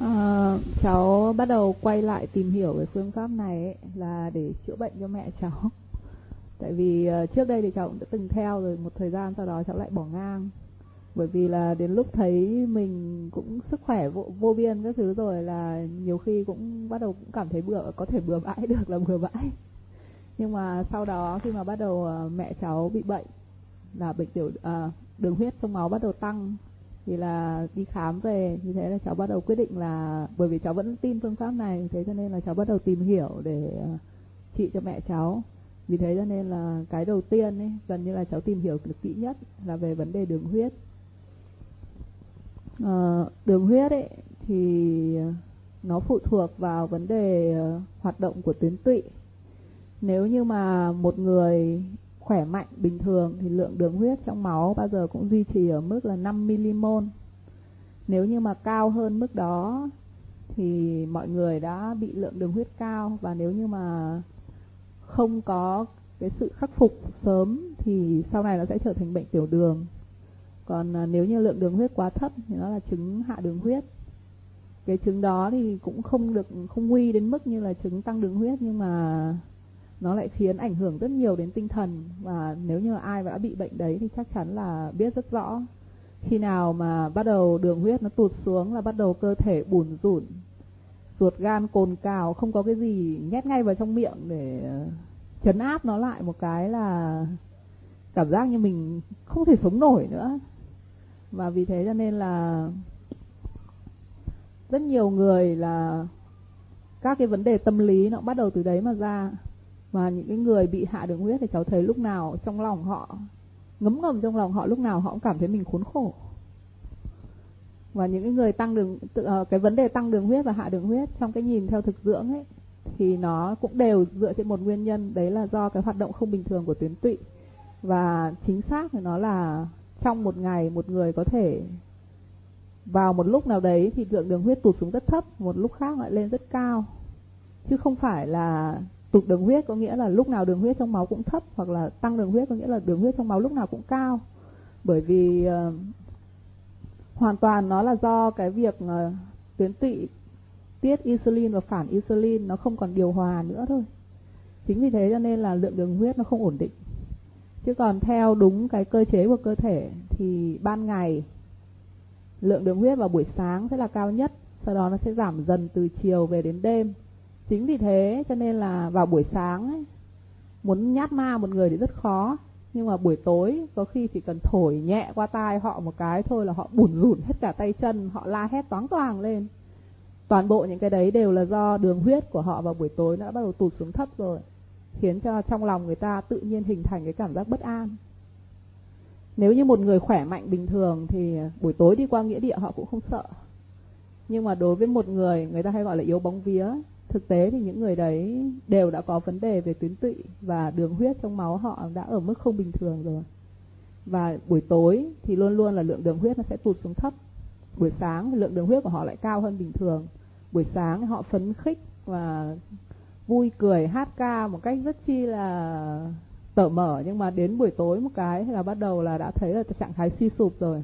Cháu bắt đầu quay lại tìm hiểu về phương pháp này ấy, là để chữa bệnh cho mẹ cháu. Tại vì trước đây thì cháu cũng đã từng theo rồi một thời gian, sau đó cháu lại bỏ ngang. Bởi vì là đến lúc thấy mình cũng sức khỏe vô biên các thứ rồi là nhiều khi cũng bắt đầu cũng cảm thấy có thể bừa bãi được là bừa bãi. Nhưng mà sau đó khi mà bắt đầu mẹ cháu bị bệnh là đường huyết trong máu bắt đầu tăng, thì là đi khám về, như thế là cháu bắt đầu quyết định là, bởi vì cháu vẫn tin phương pháp này, thế cho nên là cháu bắt đầu tìm hiểu để trị cho mẹ cháu. Vì thế cho nên là cái đầu tiên ấy, gần như là cháu tìm hiểu được kỹ nhất là về vấn đề đường huyết. Đường huyết ấy thì nó phụ thuộc vào vấn đề hoạt động của tuyến tụy. Nếu như mà một người khỏe mạnh bình thường thì lượng đường huyết trong máu bao giờ cũng duy trì ở mức là 5 mmol. Nếu như mà cao hơn mức đó thì mọi người đã bị lượng đường huyết cao, và nếu như mà không có cái sự khắc phục sớm thì sau này nó sẽ trở thành bệnh tiểu đường. Còn nếu như lượng đường huyết quá thấp thì nó là chứng hạ đường huyết. Cái chứng đó thì cũng không nguy đến mức như là chứng tăng đường huyết, nhưng mà nó lại khiến ảnh hưởng rất nhiều đến tinh thần. Và nếu như ai đã bị bệnh đấy thì chắc chắn là biết rất rõ. Khi nào mà bắt đầu đường huyết nó tụt xuống là bắt đầu cơ thể bủn rủn, ruột gan cồn cào, không có cái gì nhét ngay vào trong miệng để trấn áp nó lại một cái là cảm giác như mình không thể sống nổi nữa. Và vì thế cho nên là rất nhiều người là các cái vấn đề tâm lý nó bắt đầu từ đấy mà ra. Và những cái người bị hạ đường huyết thì cháu thấy lúc nào trong lòng họ, ngấm trong lòng họ, lúc nào họ cũng cảm thấy mình khốn khổ. Và những cái người cái vấn đề tăng đường huyết và hạ đường huyết trong cái nhìn theo thực dưỡng ấy thì nó cũng đều dựa trên một nguyên nhân, đấy là do cái hoạt động không bình thường của tuyến tụy. Và chính xác thì nó là trong một ngày một người có thể vào một lúc nào đấy thì lượng đường huyết tụt xuống rất thấp, một lúc khác lại lên rất cao. Chứ không phải là tụt đường huyết có nghĩa là lúc nào đường huyết trong máu cũng thấp, hoặc là tăng đường huyết có nghĩa là đường huyết trong máu lúc nào cũng cao. Bởi vì hoàn toàn nó là do cái việc tuyến tụy tiết insulin và phản insulin nó không còn điều hòa nữa thôi. Chính vì thế cho nên là lượng đường huyết nó không ổn định. Chứ còn theo đúng cái cơ chế của cơ thể thì ban ngày lượng đường huyết vào buổi sáng sẽ là cao nhất, sau đó nó sẽ giảm dần từ chiều về đến đêm. Chính vì thế cho nên là vào buổi sáng ấy, muốn nhát ma một người thì rất khó, nhưng mà buổi tối có khi chỉ cần thổi nhẹ qua tai họ một cái thôi là họ bủn rủn hết cả tay chân, họ la hét toáng toàng lên. Toàn bộ những cái đấy đều là do đường huyết của họ vào buổi tối đã bắt đầu tụt xuống thấp rồi, khiến cho trong lòng người ta tự nhiên hình thành cái cảm giác bất an. Nếu như một người khỏe mạnh bình thường thì buổi tối đi qua nghĩa địa họ cũng không sợ. Nhưng mà đối với một người ta hay gọi là yếu bóng vía, thực tế thì những người đấy đều đã có vấn đề về tuyến tụy và đường huyết trong máu họ đã ở mức không bình thường rồi. Và buổi tối thì luôn luôn là lượng đường huyết nó sẽ tụt xuống thấp. Buổi sáng thì lượng đường huyết của họ lại cao hơn bình thường. Buổi sáng họ phấn khích và vui cười hát ca một cách rất chi là tở mở, nhưng mà đến buổi tối một cái là bắt đầu là đã thấy là trạng thái suy sụp rồi.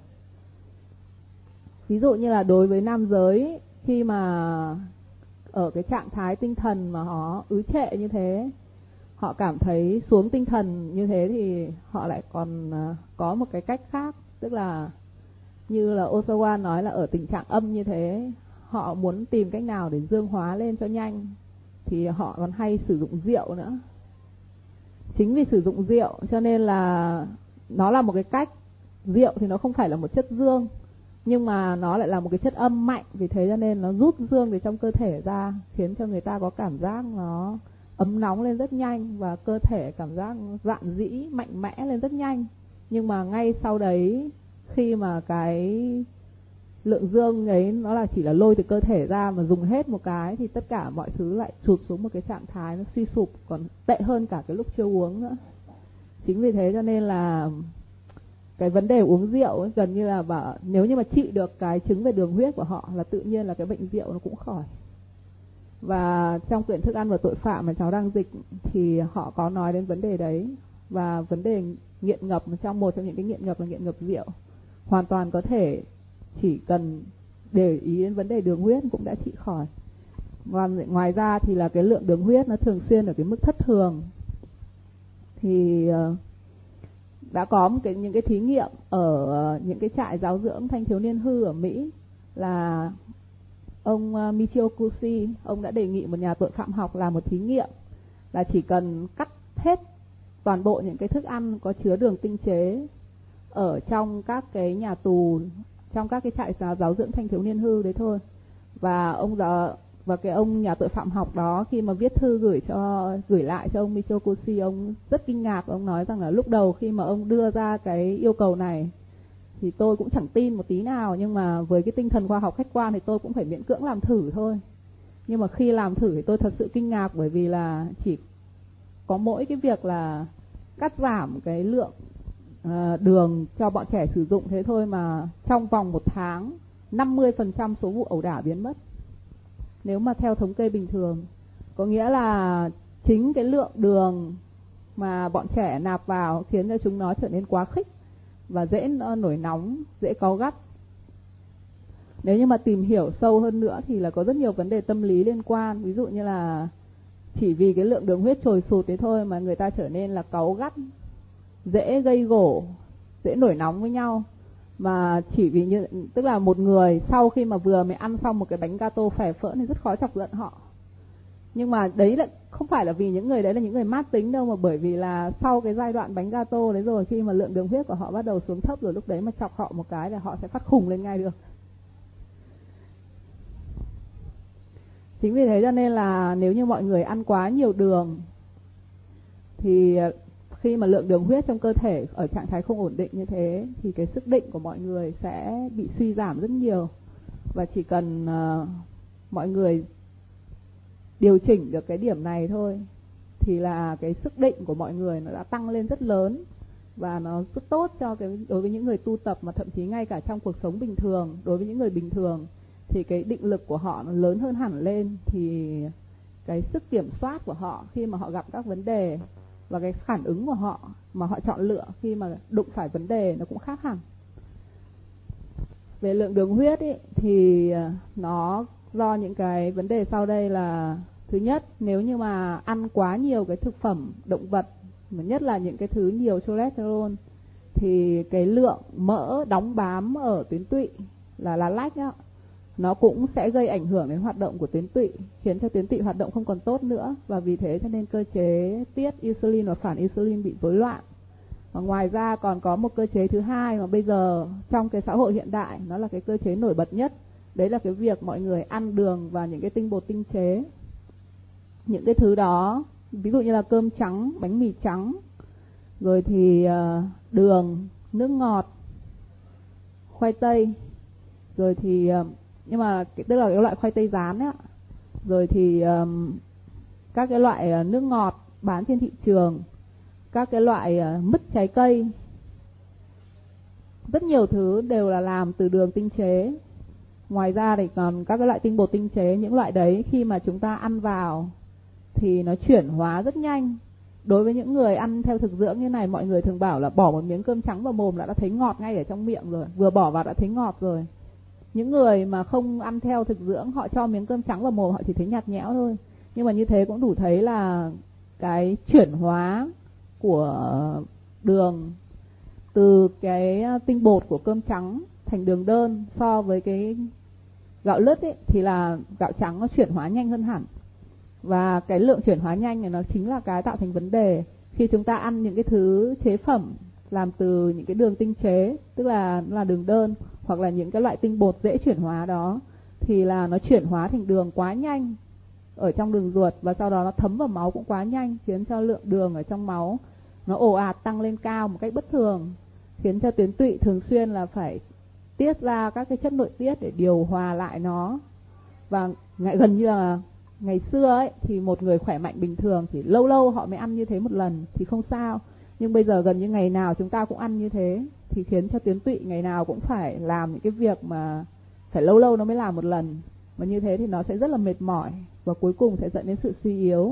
Ví dụ như là đối với nam giới, khi mà ở cái trạng thái tinh thần mà họ ứ trệ như thế, họ cảm thấy xuống tinh thần như thế, thì họ lại còn có một cái cách khác. Tức là như là Osawa nói là ở tình trạng âm như thế, họ muốn tìm cách nào để dương hóa lên cho nhanh thì họ còn hay sử dụng rượu nữa. Chính vì sử dụng rượu cho nên là nó là một cái cách. Rượu thì nó không phải là một chất dương, nhưng mà nó lại là một cái chất âm mạnh. Vì thế cho nên nó rút dương từ trong cơ thể ra, khiến cho người ta có cảm giác nó ấm nóng lên rất nhanh, và cơ thể cảm giác rạn rĩ, mạnh mẽ lên rất nhanh. Nhưng mà ngay sau đấy, khi mà cái lượng dương ấy nó là chỉ là lôi từ cơ thể ra mà dùng hết một cái, thì tất cả mọi thứ lại tụt xuống một cái trạng thái nó suy sụp, còn tệ hơn cả cái lúc chưa uống nữa. Chính vì thế cho nên là cái vấn đề uống rượu ấy, gần như là nếu như mà trị được cái chứng về đường huyết của họ là tự nhiên là cái bệnh rượu nó cũng khỏi. Và trong quyển Thức ăn và tội phạm mà cháu đang dịch thì họ có nói đến vấn đề đấy. Và vấn đề nghiện ngập, một trong những cái nghiện ngập là nghiện ngập rượu, hoàn toàn có thể chỉ cần để ý đến vấn đề đường huyết cũng đã trị khỏi. Ngoài ra thì là cái lượng đường huyết nó thường xuyên ở cái mức thất thường. Thì đã có những cái thí nghiệm ở những cái trại giáo dưỡng thanh thiếu niên hư ở Mỹ, là ông Michio Kaku, ông đã đề nghị một nhà tội phạm học làm một thí nghiệm là chỉ cần cắt hết toàn bộ những cái thức ăn có chứa đường tinh chế ở trong các cái nhà tù, trong các cái trại giáo dưỡng thanh thiếu niên hư đấy thôi. Và ông nhà tội phạm học đó khi mà viết thư gửi lại cho ông Michio Kaku, ông rất kinh ngạc. Ông nói rằng là lúc đầu khi mà ông đưa ra cái yêu cầu này thì tôi cũng chẳng tin một tí nào, nhưng mà với cái tinh thần khoa học khách quan thì tôi cũng phải miễn cưỡng làm thử thôi. Nhưng mà khi làm thử thì tôi thật sự kinh ngạc, bởi vì là chỉ có mỗi cái việc là cắt giảm cái lượng đường cho bọn trẻ sử dụng thế thôi mà trong vòng 1 tháng 50% số vụ ẩu đả biến mất, nếu mà theo thống kê bình thường. Có nghĩa là chính cái lượng đường mà bọn trẻ nạp vào khiến cho chúng nó trở nên quá khích và dễ nổi nóng, dễ cáu gắt. Nếu như mà tìm hiểu sâu hơn nữa thì là có rất nhiều vấn đề tâm lý liên quan. Ví dụ như là chỉ vì cái lượng đường huyết trồi sụt thế thôi mà người ta trở nên là cáu gắt, dễ gây gổ, dễ nổi nóng với nhau. Mà chỉ vì tức là một người sau khi mà vừa mới ăn xong một cái bánh gato phè phỡn thì rất khó chọc giận họ. Nhưng mà đấy là không phải là vì những người đấy là những người mát tính đâu, mà bởi vì là sau cái giai đoạn bánh gato đấy rồi, khi mà lượng đường huyết của họ bắt đầu xuống thấp rồi, lúc đấy mà chọc họ một cái là họ sẽ phát khùng lên ngay được. Chính vì thế cho nên là nếu như mọi người ăn quá nhiều đường thì khi mà lượng đường huyết trong cơ thể ở trạng thái không ổn định như thế thì cái sức định của mọi người sẽ bị suy giảm rất nhiều. Và chỉ cần mọi người điều chỉnh được cái điểm này thôi thì là cái sức định của mọi người nó đã tăng lên rất lớn. Và nó rất tốt cho đối với những người tu tập, mà thậm chí ngay cả trong cuộc sống bình thường, đối với những người bình thường thì cái định lực của họ nó lớn hơn hẳn lên. Thì cái sức kiểm soát của họ khi mà họ gặp các vấn đề và cái phản ứng của họ mà họ chọn lựa khi mà đụng phải vấn đề nó cũng khác hẳn. Về lượng đường huyết ý, thì nó do những cái vấn đề sau đây là: thứ nhất, nếu như mà ăn quá nhiều cái thực phẩm động vật, mà nhất là những cái thứ nhiều cholesterol, thì cái lượng mỡ đóng bám ở tuyến tụy là lách á, nó cũng sẽ gây ảnh hưởng đến hoạt động của tuyến tụy, khiến cho tuyến tụy hoạt động không còn tốt nữa. Và vì thế cho nên cơ chế tiết insulin và phản insulin bị rối loạn. Và ngoài ra còn có một cơ chế thứ hai mà bây giờ trong cái xã hội hiện đại nó là cái cơ chế nổi bật nhất. Đấy là cái việc mọi người ăn đường và những cái tinh bột tinh chế. Những cái thứ đó, ví dụ như là cơm trắng, bánh mì trắng, rồi thì đường, nước ngọt, khoai tây, rồi thì nhưng mà tức là cái loại khoai tây rán ấy, rồi thì các cái loại nước ngọt bán trên thị trường, các cái loại mứt trái cây, rất nhiều thứ đều là làm từ đường tinh chế. Ngoài ra thì còn các cái loại tinh bột tinh chế, những loại đấy khi mà chúng ta ăn vào thì nó chuyển hóa rất nhanh. Đối với những người ăn theo thực dưỡng như này, mọi người thường bảo là bỏ một miếng cơm trắng vào mồm là đã thấy ngọt ngay ở trong miệng rồi, vừa bỏ vào đã thấy ngọt rồi. Những người mà không ăn theo thực dưỡng, họ cho miếng cơm trắng vào mồm họ chỉ thấy nhạt nhẽo thôi. Nhưng mà như thế cũng đủ thấy là cái chuyển hóa của đường từ cái tinh bột của cơm trắng thành đường đơn so với cái gạo lứt ấy, thì là gạo trắng nó chuyển hóa nhanh hơn hẳn. Và cái lượng chuyển hóa nhanh này nó chính là cái tạo thành vấn đề khi chúng ta ăn những cái thứ chế phẩm làm từ những cái đường tinh chế, tức là đường đơn, hoặc là những cái loại tinh bột dễ chuyển hóa đó, thì là nó chuyển hóa thành đường quá nhanh ở trong đường ruột, và sau đó nó thấm vào máu cũng quá nhanh, khiến cho lượng đường ở trong máu nó ồ ạt tăng lên cao một cách bất thường, khiến cho tuyến tụy thường xuyên là phải tiết ra các cái chất nội tiết để điều hòa lại nó. Và gần như là ngày xưa ấy thì một người khỏe mạnh bình thường chỉ lâu lâu họ mới ăn như thế một lần thì không sao, nhưng bây giờ gần như ngày nào chúng ta cũng ăn như thế, thì khiến cho tuyến tụy ngày nào cũng phải làm những cái việc mà phải lâu lâu nó mới làm một lần, mà như thế thì nó sẽ rất là mệt mỏi và cuối cùng sẽ dẫn đến sự suy yếu.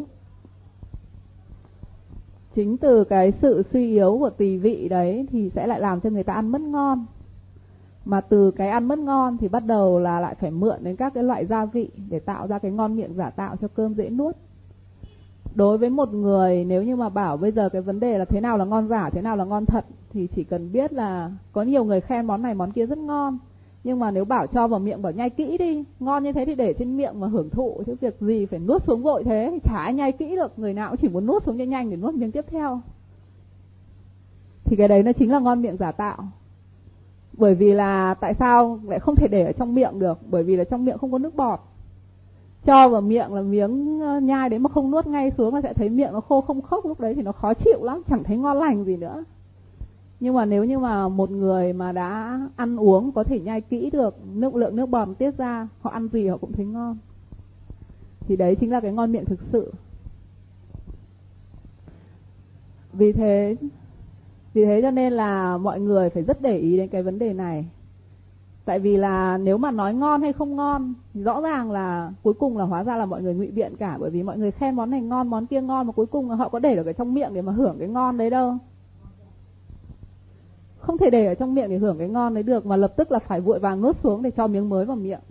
Chính từ cái sự suy yếu của tỳ vị đấy thì sẽ lại làm cho người ta ăn mất ngon. Mà từ cái ăn mất ngon thì bắt đầu là lại phải mượn đến các cái loại gia vị để tạo ra cái ngon miệng giả tạo cho cơm dễ nuốt. Đối với một người nếu như mà bảo bây giờ cái vấn đề là thế nào là ngon giả, thế nào là ngon thật, thì chỉ cần biết là có nhiều người khen món này món kia rất ngon, nhưng mà nếu bảo cho vào miệng bảo nhai kỹ đi, ngon như thế thì để trên miệng mà hưởng thụ, chứ việc gì phải nuốt xuống vội thế, thì chả ai nhai kỹ được, người nào cũng chỉ muốn nuốt xuống cho nhanh để nuốt miếng tiếp theo. Thì cái đấy nó chính là ngon miệng giả tạo. Bởi vì là tại sao lại không thể để ở trong miệng được? Bởi vì là trong miệng không có nước bọt. Cho vào miệng là miếng nhai đấy mà không nuốt ngay xuống là sẽ thấy miệng nó khô không khốc, lúc đấy thì nó khó chịu lắm, chẳng thấy ngon lành gì nữa. Nhưng mà nếu như mà một người mà đã ăn uống có thể nhai kỹ được lượng nước bọt tiết ra, họ ăn gì họ cũng thấy ngon. Thì đấy chính là cái ngon miệng thực sự. Vì thế cho nên là mọi người phải rất để ý đến cái vấn đề này. Tại vì là nếu mà nói ngon hay không ngon, rõ ràng là cuối cùng là hóa ra là mọi người ngụy biện cả. Bởi vì mọi người khen món này ngon, món kia ngon, mà cuối cùng là họ có để được ở trong miệng để mà hưởng cái ngon đấy đâu. Không thể để ở trong miệng để hưởng cái ngon đấy được, mà lập tức là phải vội vàng nuốt xuống để cho miếng mới vào miệng.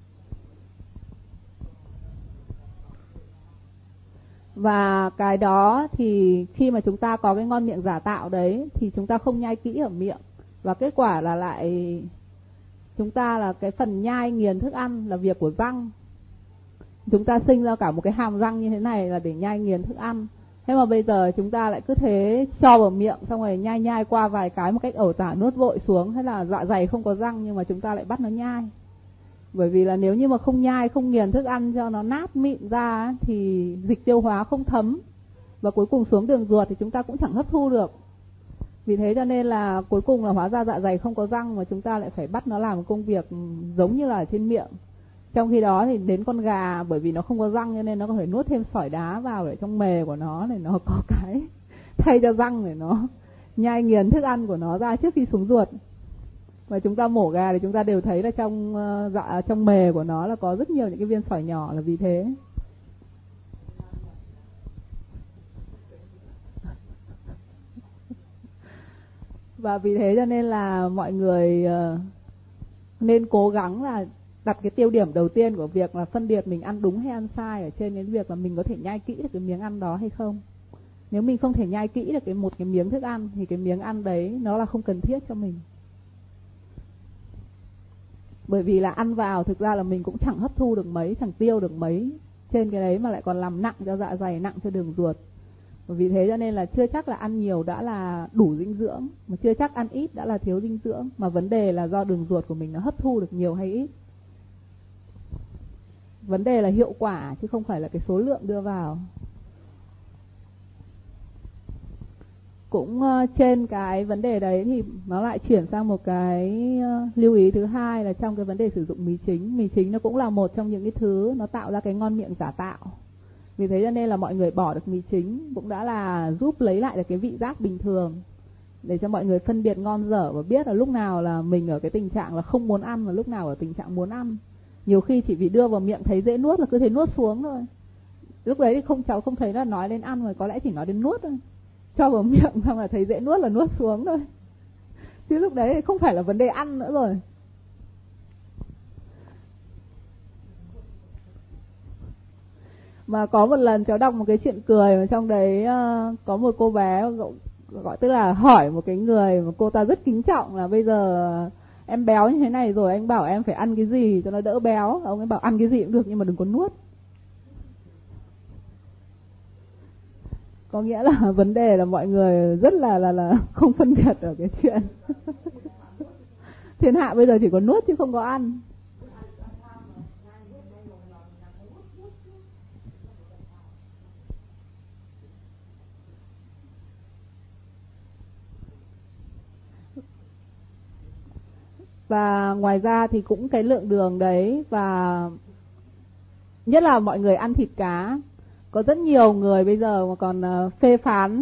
Và cái đó thì khi mà chúng ta có cái ngon miệng giả tạo đấy thì chúng ta không nhai kỹ ở miệng, và kết quả là lại chúng ta là cái phần nhai nghiền thức ăn là việc của răng. Chúng ta sinh ra cả một cái hàm răng như thế này là để nhai nghiền thức ăn. Thế mà bây giờ chúng ta lại cứ thế cho vào miệng, xong rồi nhai qua vài cái một cách ẩu tả nuốt vội xuống. Thế là dạ dày không có răng nhưng mà chúng ta lại bắt nó nhai. Bởi vì là nếu như mà không nhai, không nghiền thức ăn cho nó nát mịn ra thì dịch tiêu hóa không thấm, và cuối cùng xuống đường ruột thì chúng ta cũng chẳng hấp thu được. Vì thế cho nên là cuối cùng là hóa ra dạ dày không có răng, mà chúng ta lại phải bắt nó làm một công việc giống như là ở trên miệng. Trong khi đó thì đến con gà, bởi vì nó không có răng cho nên nó có thể nuốt thêm sỏi đá vào để trong mề của nó để nó có cái thay cho răng để nó nhai nghiền thức ăn của nó ra trước khi xuống ruột. Và chúng ta mổ gà thì chúng ta đều thấy là trong mề của nó là có rất nhiều những cái viên sỏi nhỏ, là vì thế. Và vì thế cho nên là mọi người nên cố gắng là đặt cái tiêu điểm đầu tiên của việc là phân biệt mình ăn đúng hay ăn sai ở trên cái việc là mình có thể nhai kỹ được cái miếng ăn đó hay không. Nếu mình không thể nhai kỹ được một cái miếng thức ăn thì cái miếng ăn đấy nó là không cần thiết cho mình. Bởi vì là ăn vào thực ra là mình cũng chẳng hấp thu được mấy, chẳng tiêu được mấy trên cái đấy, mà lại còn làm nặng cho dạ dày, nặng cho đường ruột. Vì thế cho nên là chưa chắc là ăn nhiều đã là đủ dinh dưỡng, mà chưa chắc ăn ít đã là thiếu dinh dưỡng, mà vấn đề là do đường ruột của mình nó hấp thu được nhiều hay ít. Vấn đề là hiệu quả chứ không phải là cái số lượng đưa vào. Cũng trên cái vấn đề đấy thì nó lại chuyển sang một cái lưu ý thứ hai là trong cái vấn đề sử dụng mì chính. Mì chính nó cũng là một trong những cái thứ nó tạo ra cái ngon miệng giả tạo. Vì thế cho nên là mọi người bỏ được mì chính cũng đã là giúp lấy lại được cái vị giác bình thường, để cho mọi người phân biệt ngon dở và biết là lúc nào là mình ở cái tình trạng là không muốn ăn và lúc nào ở tình trạng muốn ăn. Nhiều khi chỉ vì đưa vào miệng thấy dễ nuốt là cứ thế nuốt xuống thôi. Lúc đấy thì cháu không thấy là nói đến ăn, mà có lẽ chỉ nói đến nuốt thôi. Cho vào miệng xong là thấy dễ nuốt là nuốt xuống thôi. Chứ lúc đấy thì không phải là vấn đề ăn nữa rồi. Mà có một lần cháu đọc một cái chuyện cười mà trong đấy có một cô bé gọi tức là hỏi một cái người mà cô ta rất kính trọng là bây giờ em béo như thế này rồi, anh bảo em phải ăn cái gì cho nó đỡ béo. Ông ấy bảo ăn cái gì cũng được nhưng mà đừng có nuốt. Có nghĩa là vấn đề là mọi người rất là không phân biệt ở cái chuyện thiên hạ bây giờ chỉ có nuốt chứ không có ăn. Và ngoài ra thì cũng cái lượng đường đấy, và nhất là mọi người ăn thịt cá. Có rất nhiều người bây giờ mà còn phê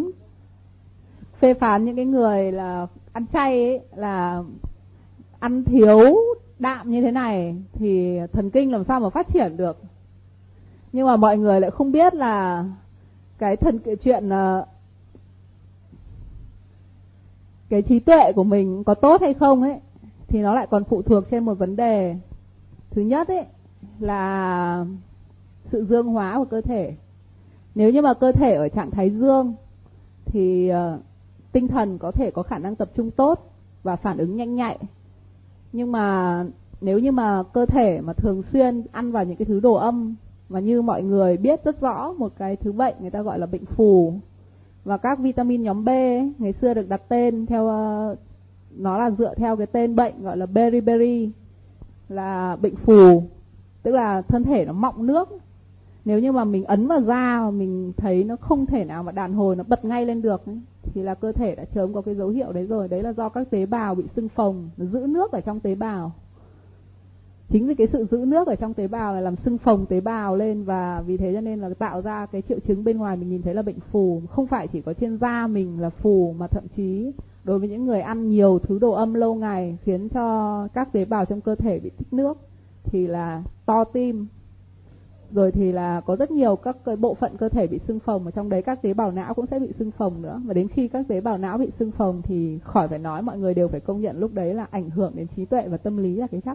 phán những cái người là ăn chay ấy, là ăn thiếu đạm như thế này thì thần kinh làm sao mà phát triển được. Nhưng mà mọi người lại không biết là cái chuyện cái trí tuệ của mình có tốt hay không ấy, thì nó lại còn phụ thuộc trên một vấn đề. Thứ nhất ấy là sự dương hóa của cơ thể. Nếu như mà cơ thể ở trạng thái dương thì tinh thần có thể có khả năng tập trung tốt và phản ứng nhanh nhạy. Nhưng mà nếu như mà cơ thể mà thường xuyên ăn vào những cái thứ đồ âm, và như mọi người biết rất rõ một cái thứ bệnh người ta gọi là bệnh phù, và các vitamin nhóm B ấy, ngày xưa được đặt tên theo nó là dựa theo cái tên bệnh gọi là beriberi, là bệnh phù, tức là thân thể nó mọng nước. Nếu như mà mình ấn vào da mà mình thấy nó không thể nào mà đàn hồi nó bật ngay lên được ấy, thì là cơ thể đã sớm có cái dấu hiệu đấy rồi. Đấy là do các tế bào bị sưng phồng, nó giữ nước ở trong tế bào. Chính vì cái sự giữ nước ở trong tế bào là làm sưng phồng tế bào lên, và vì thế cho nên là tạo ra cái triệu chứng bên ngoài mình nhìn thấy là bệnh phù. Không phải chỉ có trên da mình là phù, mà thậm chí đối với những người ăn nhiều thứ đồ âm lâu ngày khiến cho các tế bào trong cơ thể bị tích nước thì là to tim. Rồi thì là có rất nhiều các cái bộ phận cơ thể bị sưng phồng, ở trong đấy các tế bào não cũng sẽ bị sưng phồng nữa. Và đến khi các tế bào não bị sưng phồng thì khỏi phải nói, mọi người đều phải công nhận lúc đấy là ảnh hưởng đến trí tuệ và tâm lý là cái chắc.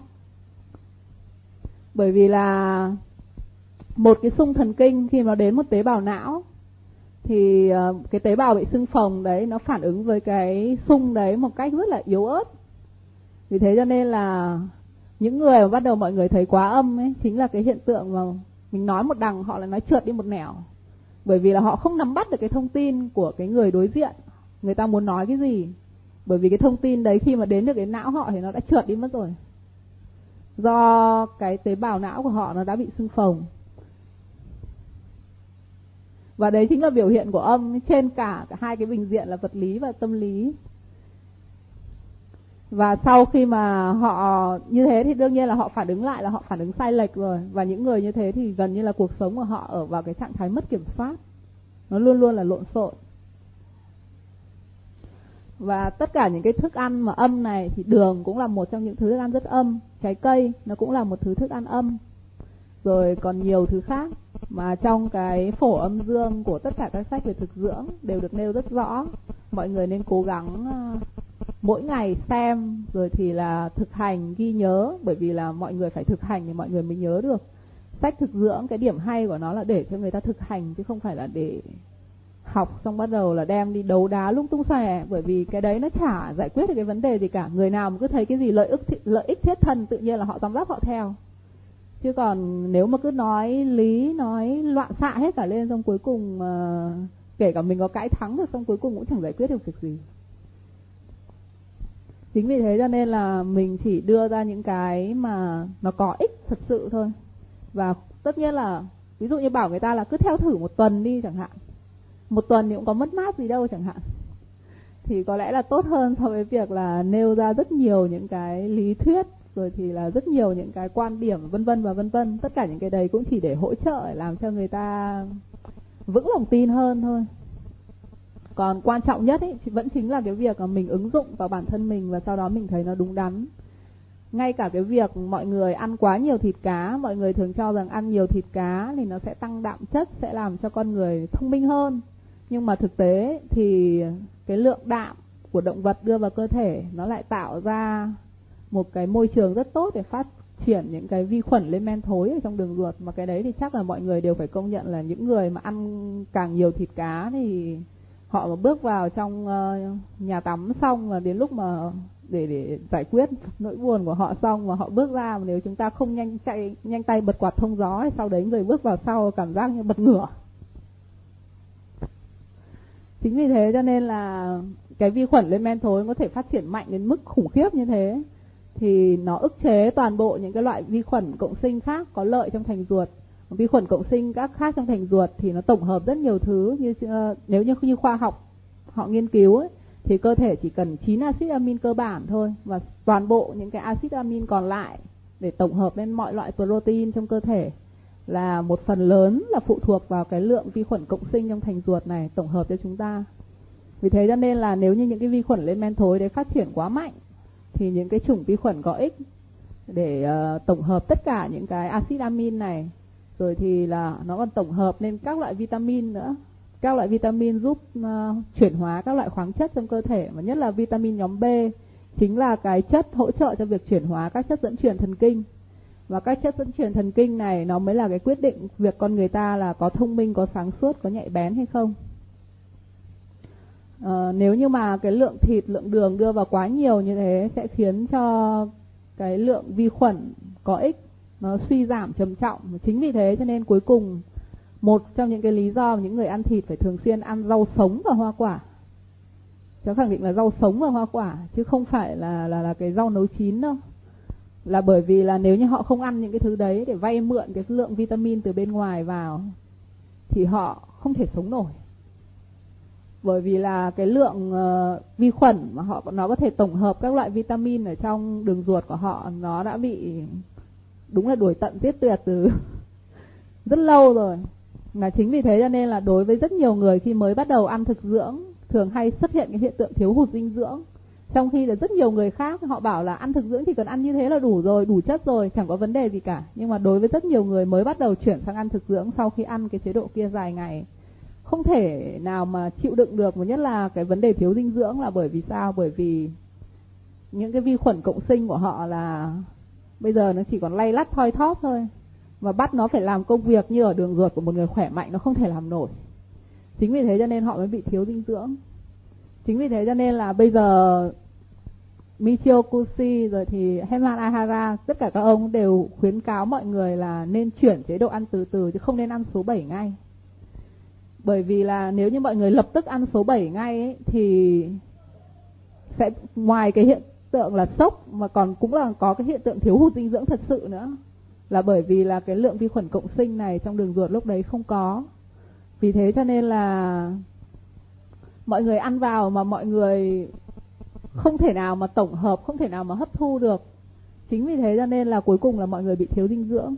Bởi vì là một cái xung thần kinh khi mà đến một tế bào não thì cái tế bào bị sưng phồng đấy nó phản ứng với cái xung đấy một cách rất là yếu ớt. Vì thế cho nên là những người mà bắt đầu mọi người thấy quá âm ấy, chính là cái hiện tượng mà mình nói một đằng họ lại nói trượt đi một nẻo. Bởi vì là họ không nắm bắt được cái thông tin của cái người đối diện, người ta muốn nói cái gì. Bởi vì cái thông tin đấy khi mà đến được đến não họ thì nó đã trượt đi mất rồi, do cái tế bào não của họ nó đã bị sưng phồng. Và đấy chính là biểu hiện của âm trên cả hai cái bình diện là vật lý và tâm lý. Và sau khi mà họ như thế thì đương nhiên là họ phản ứng lại là họ phản ứng sai lệch rồi. Và những người như thế thì gần như là cuộc sống của họ ở vào cái trạng thái mất kiểm soát, nó luôn luôn là lộn xộn. Và tất cả những cái thức ăn mà âm này thì đường cũng là một trong những thứ thức ăn rất âm, trái cây nó cũng là một thứ thức ăn âm, rồi còn nhiều thứ khác mà trong cái phổ âm dương của tất cả các sách về thực dưỡng đều được nêu rất rõ. Mọi người nên cố gắng mỗi ngày xem rồi thì là thực hành ghi nhớ, bởi vì là mọi người phải thực hành thì mọi người mới nhớ được. Sách thực dưỡng cái điểm hay của nó là để cho người ta thực hành, chứ không phải là để học xong bắt đầu là đem đi đấu đá lung tung xòe. Bởi vì cái đấy nó chả giải quyết được cái vấn đề gì cả. Người nào mà cứ thấy cái gì lợi ích thiết thân tự nhiên là họ tóm đáp họ theo. Chứ còn nếu mà cứ nói lý, nói loạn xạ hết cả lên, xong cuối cùng kể cả mình có cãi thắng được, xong cuối cùng cũng chẳng giải quyết được việc gì. Chính vì thế cho nên là mình chỉ đưa ra những cái mà nó có ích thật sự thôi. Và tất nhiên là ví dụ như bảo người ta là cứ theo thử một tuần đi chẳng hạn, một tuần thì cũng có mất mát gì đâu chẳng hạn, thì có lẽ là tốt hơn so với việc là nêu ra rất nhiều những cái lý thuyết, rồi thì là rất nhiều những cái quan điểm vân vân và vân vân. Tất cả những cái đấy cũng chỉ để hỗ trợ, làm cho người ta vững lòng tin hơn thôi. Còn quan trọng nhất ấy, vẫn chính là cái việc mà mình ứng dụng vào bản thân mình và sau đó mình thấy nó đúng đắn. Ngay cả cái việc mọi người ăn quá nhiều thịt cá, mọi người thường cho rằng ăn nhiều thịt cá thì nó sẽ tăng đạm chất, sẽ làm cho con người thông minh hơn. Nhưng mà thực tế thì cái lượng đạm của động vật đưa vào cơ thể nó lại tạo ra một cái môi trường rất tốt để phát triển những cái vi khuẩn lên men thối ở trong đường ruột. Mà cái đấy thì chắc là mọi người đều phải công nhận là những người mà ăn càng nhiều thịt cá thì họ mà bước vào trong nhà tắm xong, và đến lúc mà để giải quyết nỗi buồn của họ xong và họ bước ra, mà nếu chúng ta không nhanh tay bật quạt thông gió thì sau đấy người bước vào sau cảm giác như bật ngửa. Chính vì thế cho nên là cái vi khuẩn lên men thối có thể phát triển mạnh đến mức khủng khiếp như thế, thì nó ức chế toàn bộ những cái loại vi khuẩn cộng sinh khác có lợi trong thành ruột. Vi khuẩn cộng sinh các khác trong thành ruột thì nó tổng hợp rất nhiều thứ, như nếu như khoa học họ nghiên cứu ấy, thì cơ thể chỉ cần 9 axit amin cơ bản thôi, và toàn bộ những cái axit amin còn lại để tổng hợp lên mọi loại protein trong cơ thể là một phần lớn là phụ thuộc vào cái lượng vi khuẩn cộng sinh trong thành ruột này tổng hợp cho chúng ta. Vì thế cho nên là nếu như những cái vi khuẩn lên men thối đấy phát triển quá mạnh thì những cái chủng vi khuẩn có ích để tổng hợp tất cả những cái axit amin này, rồi thì là nó còn tổng hợp lên các loại vitamin nữa. Các loại vitamin giúp chuyển hóa các loại khoáng chất trong cơ thể, và nhất là vitamin nhóm B chính là cái chất hỗ trợ cho việc chuyển hóa các chất dẫn truyền thần kinh. Và các chất dẫn truyền thần kinh này nó mới là cái quyết định việc con người ta là có thông minh, có sáng suốt, có nhạy bén hay không. Nếu như mà cái lượng thịt, lượng đường đưa vào quá nhiều như thế sẽ khiến cho cái lượng vi khuẩn có ích nó suy giảm trầm trọng. Chính vì thế cho nên cuối cùng một trong những cái lý do mà những người ăn thịt phải thường xuyên ăn rau sống và hoa quả. Cháu khẳng định là rau sống và hoa quả chứ không phải là cái rau nấu chín đâu. Là bởi vì là nếu như họ không ăn những cái thứ đấy để vay mượn cái lượng vitamin từ bên ngoài vào thì họ không thể sống nổi. Bởi vì là cái lượng vi khuẩn mà nó có thể tổng hợp các loại vitamin ở trong đường ruột của họ nó đã bị đúng là đuổi tận giết tuyệt từ rất lâu rồi. Mà chính vì thế cho nên là đối với rất nhiều người khi mới bắt đầu ăn thực dưỡng thường hay xuất hiện cái hiện tượng thiếu hụt dinh dưỡng. Trong khi là rất nhiều người khác họ bảo là ăn thực dưỡng chỉ cần ăn như thế là đủ rồi, đủ chất rồi, chẳng có vấn đề gì cả. Nhưng mà đối với rất nhiều người mới bắt đầu chuyển sang ăn thực dưỡng sau khi ăn cái chế độ kia dài ngày không thể nào mà chịu đựng được, và nhất là cái vấn đề thiếu dinh dưỡng là bởi vì sao? Bởi vì những cái vi khuẩn cộng sinh của họ là bây giờ nó chỉ còn lay lắt thoi thóp thôi, và bắt nó phải làm công việc như ở đường ruột của một người khỏe mạnh nó không thể làm nổi. Chính vì thế cho nên họ mới bị thiếu dinh dưỡng. Chính vì thế cho nên là bây giờ Michio Kushi rồi thì Herman Ahara, tất cả các ông đều khuyến cáo mọi người là nên chuyển chế độ ăn từ từ chứ không nên ăn số 7 ngay. Bởi vì là nếu như mọi người lập tức ăn số 7 ngay ấy, thì sẽ ngoài cái hiện tượng là sốc mà còn cũng là có cái hiện tượng thiếu hụt dinh dưỡng thật sự nữa. Là bởi vì là cái lượng vi khuẩn cộng sinh này trong đường ruột lúc đấy không có. Vì thế cho nên là mọi người ăn vào mà mọi người không thể nào mà tổng hợp, không thể nào mà hấp thu được. Chính vì thế cho nên là cuối cùng là mọi người bị thiếu dinh dưỡng.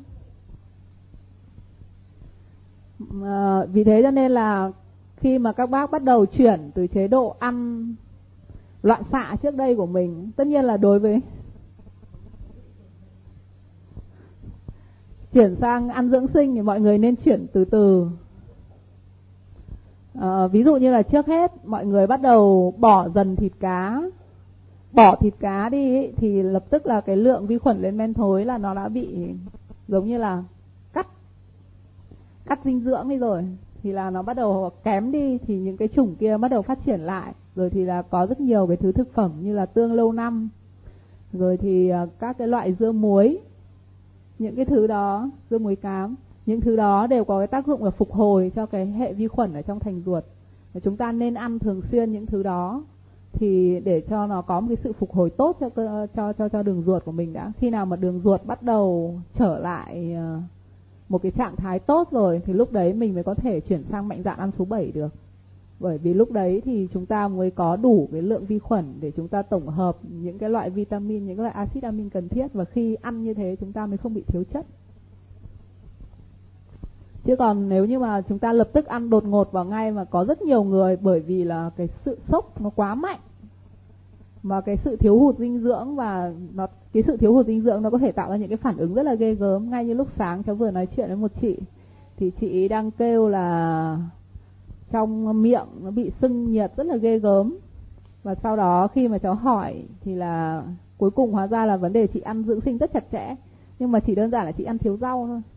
Vì thế cho nên là khi mà các bác bắt đầu chuyển từ chế độ ăn loạn xạ trước đây của mình, tất nhiên là đối với chuyển sang ăn dưỡng sinh thì mọi người nên chuyển từ từ. Ví dụ như là trước hết mọi người bắt đầu bỏ dần thịt cá. Bỏ thịt cá đi ý, thì lập tức là cái lượng vi khuẩn lên men thối là nó đã bị giống như là cắt dinh dưỡng đi rồi, thì là nó bắt đầu kém đi, thì những cái chủng kia bắt đầu phát triển lại. Rồi thì là có rất nhiều cái thứ thực phẩm như là tương lâu năm, rồi thì các cái loại dưa muối, những cái thứ đó, dưa muối cám, những thứ đó đều có cái tác dụng là phục hồi cho cái hệ vi khuẩn ở trong thành ruột. Và chúng ta nên ăn thường xuyên những thứ đó thì để cho nó có một cái sự phục hồi tốt cho đường ruột của mình đã. Khi nào mà đường ruột bắt đầu trở lại một cái trạng thái tốt rồi thì lúc đấy mình mới có thể chuyển sang mạnh dạn ăn số 7 được. Bởi vì lúc đấy thì chúng ta mới có đủ cái lượng vi khuẩn để chúng ta tổng hợp những cái loại vitamin, những cái loại axit amin cần thiết, và khi ăn như thế chúng ta mới không bị thiếu chất. Chứ còn nếu như mà chúng ta lập tức ăn đột ngột vào ngay, mà có rất nhiều người bởi vì là cái sự sốc nó quá mạnh và cái sự thiếu hụt dinh dưỡng, và cái sự thiếu hụt dinh dưỡng nó có thể tạo ra những cái phản ứng rất là ghê gớm. Ngay như lúc sáng cháu vừa nói chuyện với một chị thì chị đang kêu là trong miệng nó bị sưng nhiệt rất là ghê gớm. Và sau đó khi mà cháu hỏi thì là cuối cùng hóa ra là vấn đề chị ăn dưỡng sinh rất chặt chẽ, nhưng mà chỉ đơn giản là chị ăn thiếu rau thôi.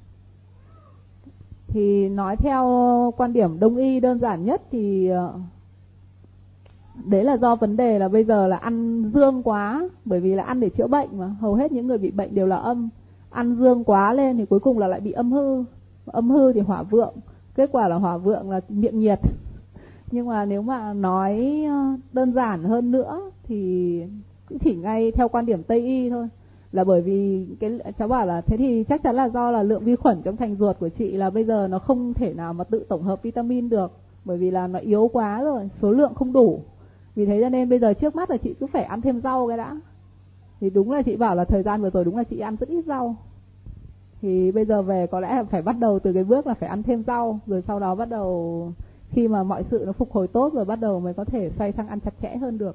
Thì nói theo quan điểm đông y đơn giản nhất thì đấy là do vấn đề là bây giờ là ăn dương quá, bởi vì là ăn để chữa bệnh mà, hầu hết những người bị bệnh đều là âm. Ăn dương quá lên thì cuối cùng là lại bị âm hư. Âm hư thì hỏa vượng, kết quả là hỏa vượng là miệng nhiệt. Nhưng mà nếu mà nói đơn giản hơn nữa thì cũng chỉ ngay theo quan điểm Tây y thôi. Là bởi vì cháu bảo là thế thì chắc chắn là do là lượng vi khuẩn trong thành ruột của chị là bây giờ nó không thể nào mà tự tổng hợp vitamin được, bởi vì là nó yếu quá rồi, số lượng không đủ. Vì thế cho nên bây giờ trước mắt là chị cứ phải ăn thêm rau cái đã. Thì đúng là chị bảo là thời gian vừa rồi đúng là chị ăn rất ít rau. Thì bây giờ về có lẽ phải bắt đầu từ cái bước là phải ăn thêm rau, rồi sau đó bắt đầu khi mà mọi sự nó phục hồi tốt rồi bắt đầu mới có thể xoay sang ăn chặt chẽ hơn được.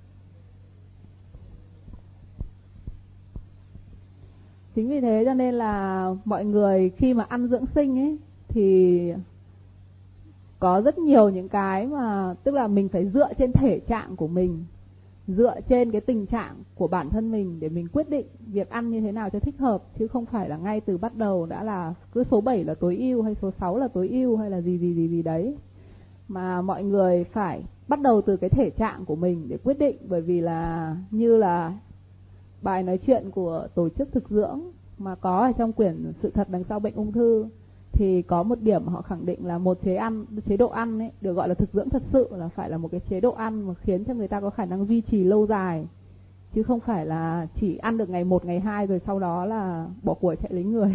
Chính vì thế cho nên là mọi người khi mà ăn dưỡng sinh ấy thì có rất nhiều những cái mà tức là mình phải dựa trên thể trạng của mình, dựa trên cái tình trạng của bản thân mình để mình quyết định việc ăn như thế nào cho thích hợp, chứ không phải là ngay từ bắt đầu đã là cứ số 7 là tối ưu hay số 6 là tối ưu hay là gì đấy. Mà mọi người phải bắt đầu từ cái thể trạng của mình để quyết định, bởi vì là như là bài nói chuyện của tổ chức thực dưỡng mà có ở trong quyển Sự thật đằng sau bệnh ung thư, thì có một điểm họ khẳng định là một chế độ ăn ấy, được gọi là thực dưỡng thật sự là phải là một cái chế độ ăn mà khiến cho người ta có khả năng duy trì lâu dài, chứ không phải là chỉ ăn được ngày 1, ngày 2 rồi sau đó là bỏ của chạy lấy người.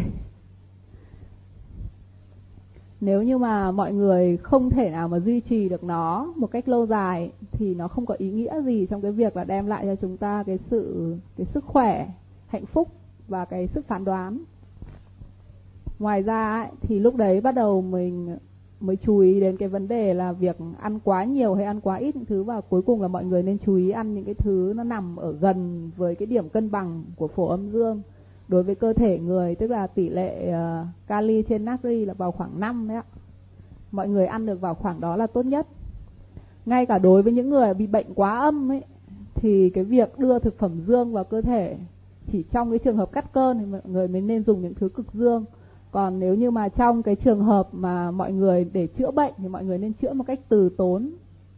Nếu như mà mọi người không thể nào mà duy trì được nó một cách lâu dài thì nó không có ý nghĩa gì trong cái việc là đem lại cho chúng ta cái sức khỏe, hạnh phúc và cái sức phán đoán. Ngoài ra ấy, thì lúc đấy bắt đầu mình mới chú ý đến cái vấn đề là việc ăn quá nhiều hay ăn quá ít những thứ, và cuối cùng là mọi người nên chú ý ăn những cái thứ nó nằm ở gần với cái điểm cân bằng của phổ âm dương đối với cơ thể người, tức là tỷ lệ kali trên natri là vào khoảng 5 đấy ạ. Mọi người ăn được vào khoảng đó là tốt nhất. Ngay cả đối với những người bị bệnh quá âm ấy, thì cái việc đưa thực phẩm dương vào cơ thể chỉ trong cái trường hợp cắt cơn thì mọi người mới nên dùng những thứ cực dương. Còn nếu như mà trong cái trường hợp mà mọi người để chữa bệnh thì mọi người nên chữa một cách từ tốn.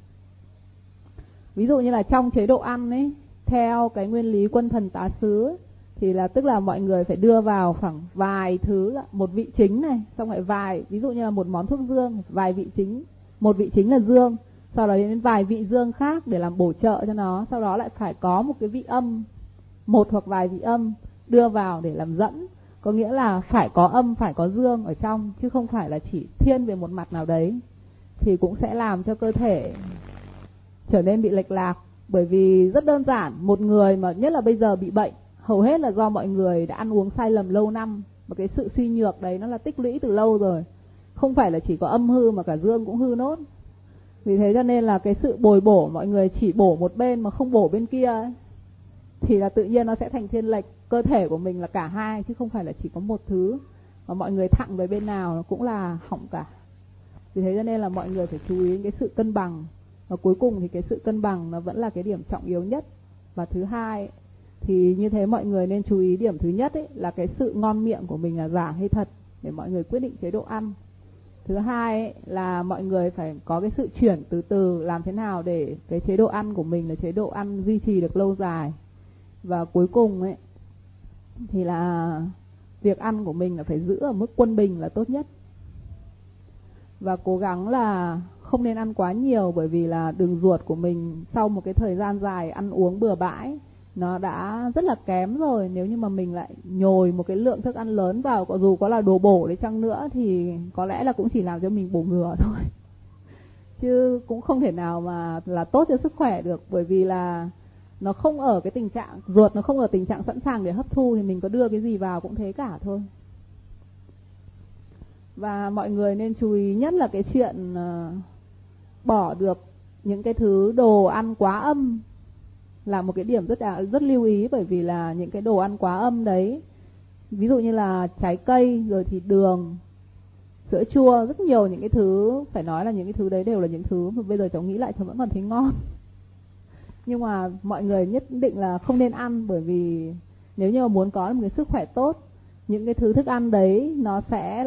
Ví dụ như là trong chế độ ăn ấy, theo cái nguyên lý quân thần tá xứ thì là tức là mọi người phải đưa vào khoảng vài thứ, một vị chính này, xong lại ví dụ như là một món thuốc dương, vài vị chính, một vị chính là dương, sau đó đến vài vị dương khác để làm bổ trợ cho nó, sau đó lại phải có một cái vị âm, một hoặc vài vị âm đưa vào để làm dẫn. Có nghĩa là phải có âm, phải có dương ở trong, chứ không phải là chỉ thiên về một mặt nào đấy, thì cũng sẽ làm cho cơ thể trở nên bị lệch lạc. Bởi vì rất đơn giản, một người mà nhất là bây giờ bị bệnh, hầu hết là do mọi người đã ăn uống sai lầm lâu năm, và cái sự suy nhược đấy nó là tích lũy từ lâu rồi, không phải là chỉ có âm hư mà cả dương cũng hư nốt. Vì thế cho nên là cái sự bồi bổ, mọi người chỉ bổ một bên mà không bổ bên kia ấy, thì là tự nhiên nó sẽ thành thiên lệch. Cơ thể của mình là cả hai chứ không phải là chỉ có một thứ, mà mọi người thặng về bên nào nó cũng là hỏng cả. Vì thế cho nên là mọi người phải chú ý cái sự cân bằng, và cuối cùng thì cái sự cân bằng nó vẫn là cái điểm trọng yếu nhất. Và thứ hai thì như thế mọi người nên chú ý điểm thứ nhất ấy, là cái sự ngon miệng của mình là giả hay thật để mọi người quyết định chế độ ăn. Thứ hai ấy, là mọi người phải có cái sự chuyển từ từ, làm thế nào để cái chế độ ăn của mình là chế độ ăn duy trì được lâu dài. Và cuối cùng ấy thì là việc ăn của mình là phải giữ ở mức quân bình là tốt nhất. Và cố gắng là không nên ăn quá nhiều, bởi vì là đường ruột của mình sau một cái thời gian dài ăn uống bừa bãi nó đã rất là kém rồi. Nếu như mà mình lại nhồi một cái lượng thức ăn lớn vào, dù có là đồ bổ đấy chăng nữa, thì có lẽ là cũng chỉ làm cho mình bổ ngửa thôi, chứ cũng không thể nào mà là tốt cho sức khỏe được. Bởi vì là nó không ở cái tình trạng, ruột nó không ở tình trạng sẵn sàng để hấp thu, thì mình có đưa cái gì vào cũng thế cả thôi. Và mọi người nên chú ý nhất là cái chuyện bỏ được những cái thứ đồ ăn quá âm là một cái điểm rất lưu ý. Bởi vì là những cái đồ ăn quá âm đấy, ví dụ như là trái cây, rồi thì đường, sữa chua, rất nhiều những cái thứ, phải nói là những cái thứ đấy đều là những thứ mà bây giờ cháu nghĩ lại cháu vẫn còn thấy ngon. Nhưng mà mọi người nhất định là không nên ăn, bởi vì nếu như mà muốn có một cái sức khỏe tốt, những cái thứ thức ăn đấy nó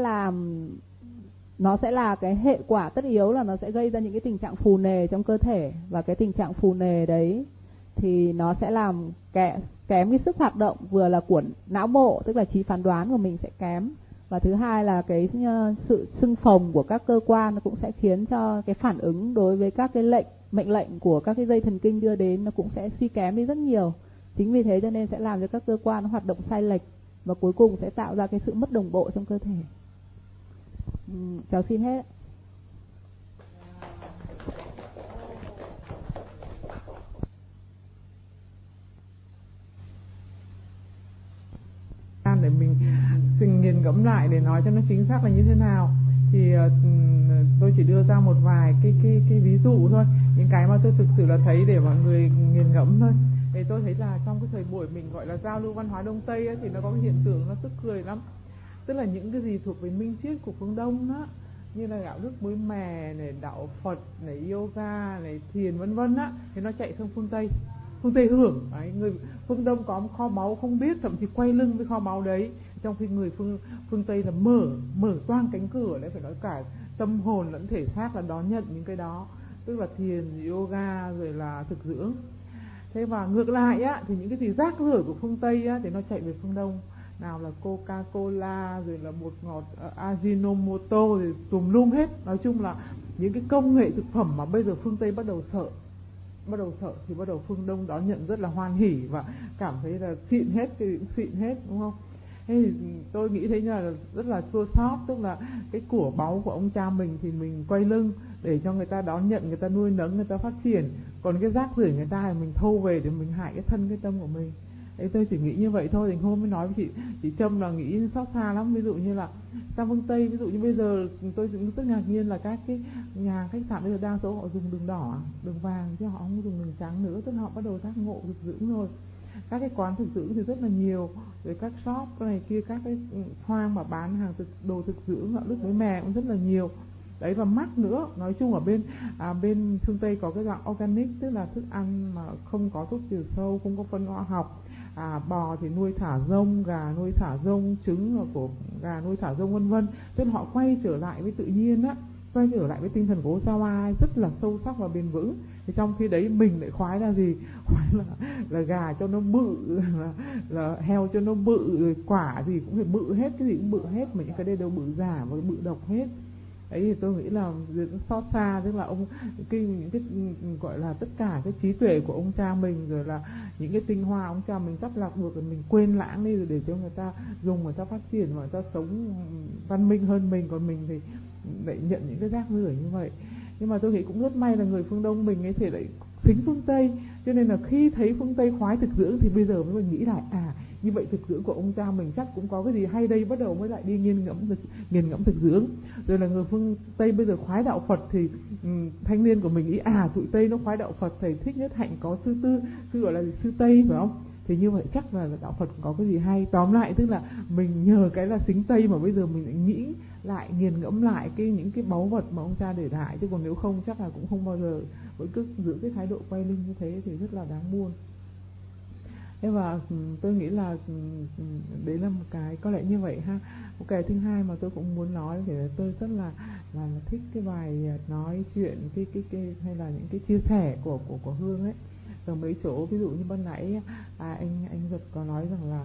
sẽ là cái hệ quả tất yếu, là nó sẽ gây ra những cái tình trạng phù nề trong cơ thể. Và cái tình trạng phù nề đấy thì nó sẽ làm kém cái sức hoạt động, vừa là của não bộ, tức là trí phán đoán của mình sẽ kém, và thứ hai là cái sự sưng phồng của các cơ quan nó cũng sẽ khiến cho cái phản ứng đối với các cái mệnh lệnh của các cái dây thần kinh đưa đến nó cũng sẽ suy kém đi rất nhiều. Chính vì thế cho nên sẽ làm cho các cơ quan nó hoạt động sai lệch, và cuối cùng sẽ tạo ra cái sự mất đồng bộ trong cơ thể. Cháu xin hết. Để mình nghiền ngẫm lại để nói cho nó chính xác là như thế nào, thì tôi chỉ đưa ra một vài cái ví dụ thôi, những cái mà tôi thực sự là thấy để mọi người nghiền ngẫm thôi. Thì tôi thấy là trong cái thời buổi mình gọi là giao lưu văn hóa Đông Tây ấy, thì nó có cái hiện tượng nó tức cười lắm. Tức là những cái gì thuộc về minh triết của phương Đông đó, như là gạo nước muối mè này, đạo Phật này, yoga này, thiền vân vân á, thì nó chạy sang phương Tây. phương Tây hưởng đấy, người phương Đông có một kho báu không biết, thậm chí quay lưng với kho báu đấy, trong khi người phương Tây là mở toang cánh cửa đấy, phải nói cả tâm hồn lẫn thể xác là đón nhận những cái đó, tức là thiền, yoga rồi là thực dưỡng. Thế và ngược lại á, thì những cái gì rác rưởi của phương Tây á, thì nó chạy về phương Đông, nào là Coca-Cola rồi là bột ngọt Ajinomoto rồi tùm lum hết. Nói chung là những cái công nghệ thực phẩm mà bây giờ phương Tây bắt đầu sợ thì bắt đầu phương Đông đón nhận rất là hoan hỉ và cảm thấy là xịn hết, xịn hết, đúng không? Thế thì tôi nghĩ thế là rất là chua xót, tức là cái của báu của ông cha mình thì mình quay lưng để cho người ta đón nhận, người ta nuôi nấng, người ta phát triển, còn cái rác rưởi người ta thì mình thâu về để mình hại cái thân cái tâm của mình. Đấy, tôi chỉ nghĩ như vậy thôi. Thì hôm mới nói với chị Trâm là nghĩ xót xa lắm. Ví dụ như là sang phương Tây, ví dụ như bây giờ tôi cũng rất ngạc nhiên là các cái nhà khách sạn bây giờ đa số họ dùng đường đỏ, đường vàng, chứ họ không dùng đường trắng nữa, tức là họ bắt đầu giác ngộ thực dưỡng rồi. Các cái quán thực dưỡng thì rất là nhiều, rồi các shop cái này kia, các cái hoang mà bán hàng đồ thực dưỡng, họ nước mới mè cũng rất là nhiều. Đấy, và mắc nữa. Nói chung ở bên phương Tây có cái dạng organic, tức là thức ăn mà không có thuốc trừ sâu, không có phân hóa học. Bò thì nuôi thả rông, gà nuôi thả rông, trứng là của gà nuôi thả rông, vân vân. Tức là họ quay trở lại với tự nhiên á, quay trở lại với tinh thần của Osawa rất là sâu sắc và bền vững. Thì trong khi đấy mình lại khoái là gì? Khoái là gà cho nó bự, là heo cho nó bự, rồi quả gì cũng phải bự hết, cái gì cũng bự hết, mà những cái đây đều bự giả và bự độc hết. Đấy thì tôi nghĩ là việc xót xa, tức là những cái gọi là tất cả cái trí tuệ của ông cha mình, rồi là những cái tinh hoa ông cha mình cắt lọc được, rồi mình quên lãng đi, rồi để cho người ta dùng, người ta phát triển và người ta sống văn minh hơn mình, còn mình thì lại nhận những cái rác rưởi như vậy. Nhưng mà tôi nghĩ cũng rất may là người phương Đông mình ấy thì lại xính phương Tây, cho nên là khi thấy phương Tây khoái thực dưỡng thì bây giờ mới nghĩ lại như vậy thực dưỡng của ông cha mình chắc cũng có cái gì hay đây, bắt đầu mới lại đi nghiền ngẫm thực dưỡng. Rồi là người phương Tây bây giờ khoái đạo Phật thì thanh niên của mình nghĩ tụi Tây nó khoái đạo Phật, thầy Thích Nhất Hạnh có sư gọi là sư Tây phải không? Thì như vậy chắc là đạo Phật có cái gì hay. Tóm lại tức là mình nhờ cái là xính Tây mà bây giờ mình lại nghĩ lại, nghiền ngẫm lại những cái báu vật mà ông cha để lại, chứ còn nếu không chắc là cũng không bao giờ vẫn cứ giữ cái thái độ quay lưng như thế thì rất là đáng buồn. Thế và tôi nghĩ là đấy là một cái có lẽ như vậy ha. Một cái thứ hai mà tôi cũng muốn nói thì tôi rất là thích cái bài nói chuyện cái hay là những cái chia sẻ của Hương ấy. Ở mấy chỗ ví dụ như ban nãy anh Duật có nói rằng là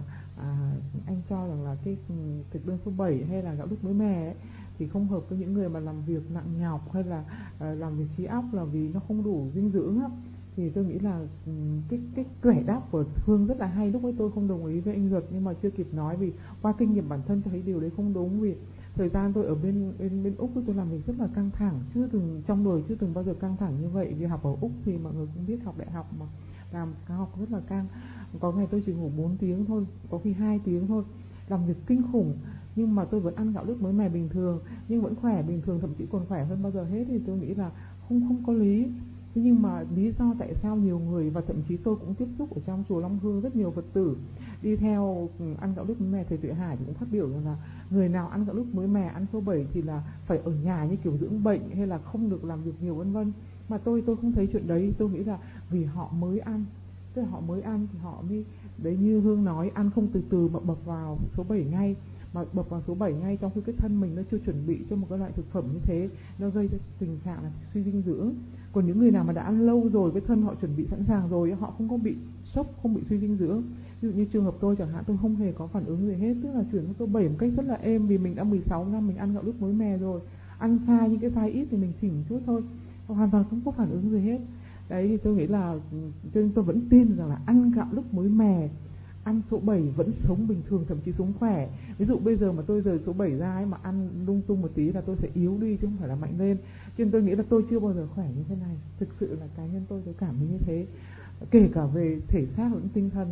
anh cho rằng là cái thực đơn số 7 hay là gạo lứt mới mè ấy, thì không hợp với những người mà làm việc nặng nhọc hay là làm việc trí óc, là vì nó không đủ dinh dưỡng á. Thì tôi nghĩ là cái giải đáp của Hương rất là hay. Lúc ấy tôi không đồng ý với anh Duật, nhưng mà chưa kịp nói vì qua kinh nghiệm bản thân tôi thấy điều đấy không đúng. Vì thời gian tôi ở bên Úc tôi làm việc rất là căng thẳng, trong đời chưa từng bao giờ căng thẳng như vậy. Vì học ở Úc thì mọi người cũng biết học đại học mà làm cao học rất là căng. Có ngày tôi chỉ ngủ 4 tiếng thôi, có khi 2 tiếng thôi, làm việc kinh khủng, nhưng mà tôi vẫn ăn gạo lứt mới mè bình thường, nhưng vẫn khỏe bình thường, thậm chí còn khỏe hơn bao giờ hết. Thì tôi nghĩ là không có lý. Thế nhưng mà lý do tại sao nhiều người, và thậm chí tôi cũng tiếp xúc ở trong chùa Long Hương, rất nhiều Phật tử đi theo ăn gạo lứt mới mè, thầy Tuệ Hải thì cũng phát biểu rằng là người nào ăn gạo lứt mới mè, ăn số 7 thì là phải ở nhà như kiểu dưỡng bệnh, hay là không được làm việc nhiều vân vân. Mà tôi không thấy chuyện đấy. Tôi nghĩ là vì họ mới ăn, tức là họ mới ăn thì họ mới đấy, như Hương nói, ăn không từ từ mà bập vào số 7 ngay, mà bập vào số 7 ngay trong khi cái thân mình nó chưa chuẩn bị cho một cái loại thực phẩm như thế, nó gây ra tình trạng là suy dinh dưỡng. Còn những người nào mà đã ăn lâu rồi, cái thân họ chuẩn bị sẵn sàng rồi, họ không có bị sốc, không bị suy dinh dưỡng. Ví dụ như trường hợp tôi chẳng hạn, tôi không hề có phản ứng gì hết, tức là chuyển sang số 7 một cách rất là êm, vì mình đã 16 năm mình ăn gạo lứt mới mè rồi. Ăn sai những cái sai ít thì mình chỉnh chút thôi, hoàn toàn không có phản ứng gì hết. Đấy thì tôi nghĩ là, cho nên tôi vẫn tin rằng là ăn gạo lứt mới mè, ăn số 7 vẫn sống bình thường, thậm chí sống khỏe. Ví dụ bây giờ mà tôi rời số 7 ra ấy, mà ăn lung tung một tí là tôi sẽ yếu đi chứ không phải là mạnh lên. Cho nên tôi nghĩ là tôi chưa bao giờ khỏe như thế này. Thực sự là cá nhân tôi cảm thấy như thế, kể cả về thể xác lẫn tinh thần.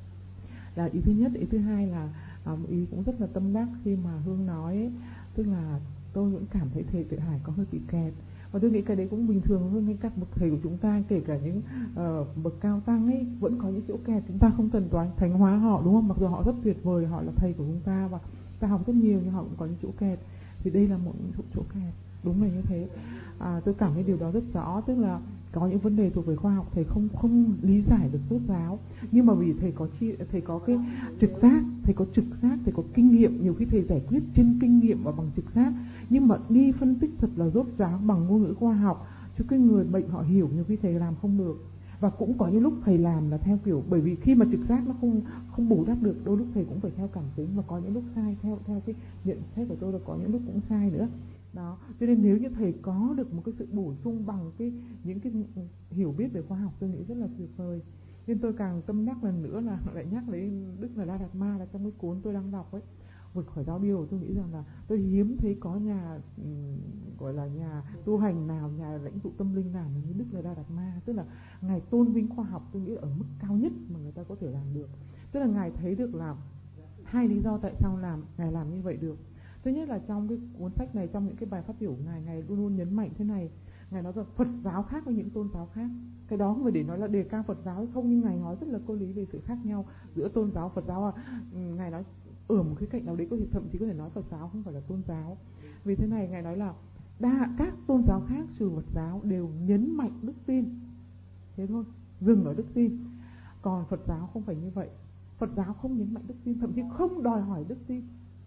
Là ý thứ nhất. Ý thứ hai là ý cũng rất là tâm đắc khi mà Hương nói ấy, tức là tôi vẫn cảm thấy thầy Tuệ Hải có hơi bị kẹt. Và tôi nghĩ cái đấy cũng bình thường hơn với các bậc thầy của chúng ta, kể cả những bậc cao tăng ấy, vẫn có những chỗ kẹt. Chúng ta không cần thánh hóa họ, đúng không? Mặc dù họ rất tuyệt vời, họ là thầy của chúng ta và ta học rất nhiều, nhưng họ cũng có những chỗ kẹt. Thì đây là một chỗ kẹt. đúng là như thế. Tôi cảm thấy điều đó rất rõ, tức là có những vấn đề thuộc về khoa học thầy không lý giải được tốt giáo, nhưng mà vì thầy có cái trực giác, thầy có kinh nghiệm, nhiều khi thầy giải quyết trên kinh nghiệm và bằng trực giác, nhưng mà đi phân tích thật là rốt ráo bằng ngôn ngữ khoa học cho cái người bệnh họ hiểu, nhiều khi thầy làm không được. Và cũng có những lúc thầy làm là theo kiểu, bởi vì khi mà trực giác nó không bù đắp được, đôi lúc thầy cũng phải theo cảm tính, và có những lúc sai theo cái nhận xét của tôi, là có những lúc cũng sai nữa. Đó, cho nên nếu như thầy có được một cái sự bổ sung bằng những cái hiểu biết về khoa học, tôi nghĩ rất là tuyệt vời. Nên tôi càng tâm nhắc lần nữa là lại nhắc đến Đức Đạt Lai Đạt Ma, là trong cái cuốn tôi đang đọc ấy, Vượt khỏi giáo điều. Tôi nghĩ rằng là tôi hiếm thấy có nhà gọi là nhà tu hành nào, nhà lãnh tụ tâm linh nào như Đức Đạt Lai Đạt Ma. Tức là ngài tôn vinh khoa học, tôi nghĩ ở mức cao nhất mà người ta có thể làm được. Tức là ngài thấy được là hai lý do tại sao ngài làm như vậy được. Thứ nhất là trong cái cuốn sách này, trong những cái bài phát biểu của ngài luôn luôn nhấn mạnh thế này. Ngài nói rằng Phật giáo khác với những tôn giáo khác. Cái đó không phải để nói là đề cao Phật giáo hay không, nhưng ngài nói rất là có lý về sự khác nhau giữa tôn giáo Phật giáo. Ngài nói ở một cái cạnh nào đấy thậm chí có thể nói Phật giáo không phải là tôn giáo. Vì thế này, ngài nói là các tôn giáo khác trừ Phật giáo đều nhấn mạnh đức tin, thế thôi, dừng ở đức tin. Còn Phật giáo không phải như vậy. Phật giáo không nhấn mạnh đức tin, thậm chí không đòi hỏi đức tin.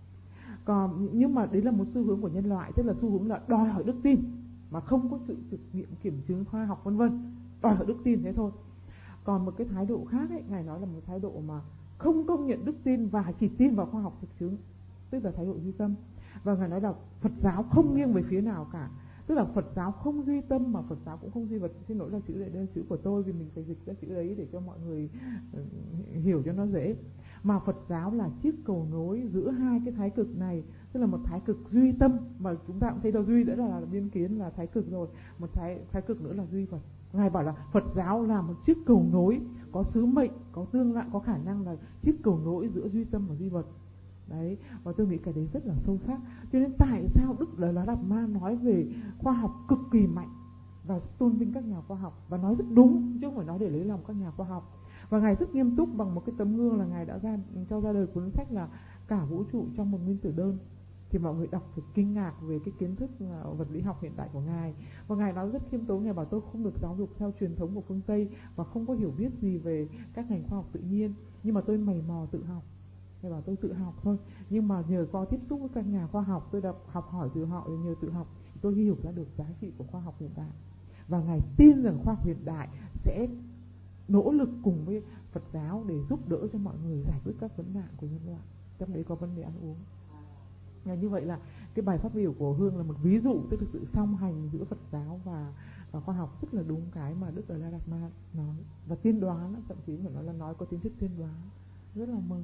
Nhưng mà đấy là một xu hướng của nhân loại, tức là xu hướng là đòi hỏi đức tin mà không có sự thực nghiệm kiểm chứng khoa học vân vân, đòi hỏi đức tin thế thôi. Còn một cái thái độ khác ấy, ngài nói là một thái độ mà không công nhận đức tin và chỉ tin vào khoa học thực chứng, tức là thái độ duy tâm. Và ngài nói là Phật giáo không nghiêng về phía nào cả, tức là Phật giáo không duy tâm mà Phật giáo cũng không duy vật. Xin lỗi là chữ này đây là chữ của tôi, vì mình phải dịch ra chữ đấy để cho mọi người hiểu cho nó dễ. Mà Phật giáo là chiếc cầu nối giữa hai cái thái cực này, tức là một thái cực duy tâm, mà chúng ta cũng thấy là duy đã là biên kiến là thái cực rồi, một thái cực nữa là duy vật. Ngài bảo là Phật giáo là một chiếc cầu nối có sứ mệnh, có tương lai, có khả năng là chiếc cầu nối giữa duy tâm và duy vật. Đấy, và tôi nghĩ cái đấy rất là sâu sắc. Cho nên tại sao Đức Đạt Lai Đạt Ma nói về khoa học cực kỳ mạnh và tôn vinh các nhà khoa học, và nói rất đúng chứ không phải nói để lấy lòng các nhà khoa học. Và ngài rất nghiêm túc bằng một cái tấm gương là ngài đã cho ra đời cuốn sách là Cả vũ trụ trong một nguyên tử đơn. Thì mọi người đọc phải kinh ngạc về cái kiến thức vật lý học hiện tại của ngài. Và ngài nói rất khiêm tốn, ngài bảo tôi không được giáo dục theo truyền thống của phương Tây và không có hiểu biết gì về các ngành khoa học tự nhiên, nhưng mà tôi mày mò tự học. Ngài bảo tôi tự học thôi, nhưng mà nhờ có tiếp xúc với các nhà khoa học, tôi đã học hỏi từ họ, nhờ tự học tôi hiểu ra được giá trị của khoa học hiện đại. Và ngài tin rằng khoa học hiện đại sẽ nỗ lực cùng với Phật giáo để giúp đỡ cho mọi người giải quyết các vấn nạn của nhân loại, trong đấy có vấn đề ăn uống. Như vậy là cái bài phát biểu của Hương là một ví dụ, tức là sự song hành giữa Phật giáo và khoa học, rất là đúng cái mà Đức Đạt Lai Đạt Ma nói, và tiên đoán, thậm chí phải nói là nói có tính chất tiên đoán. Rất là mừng.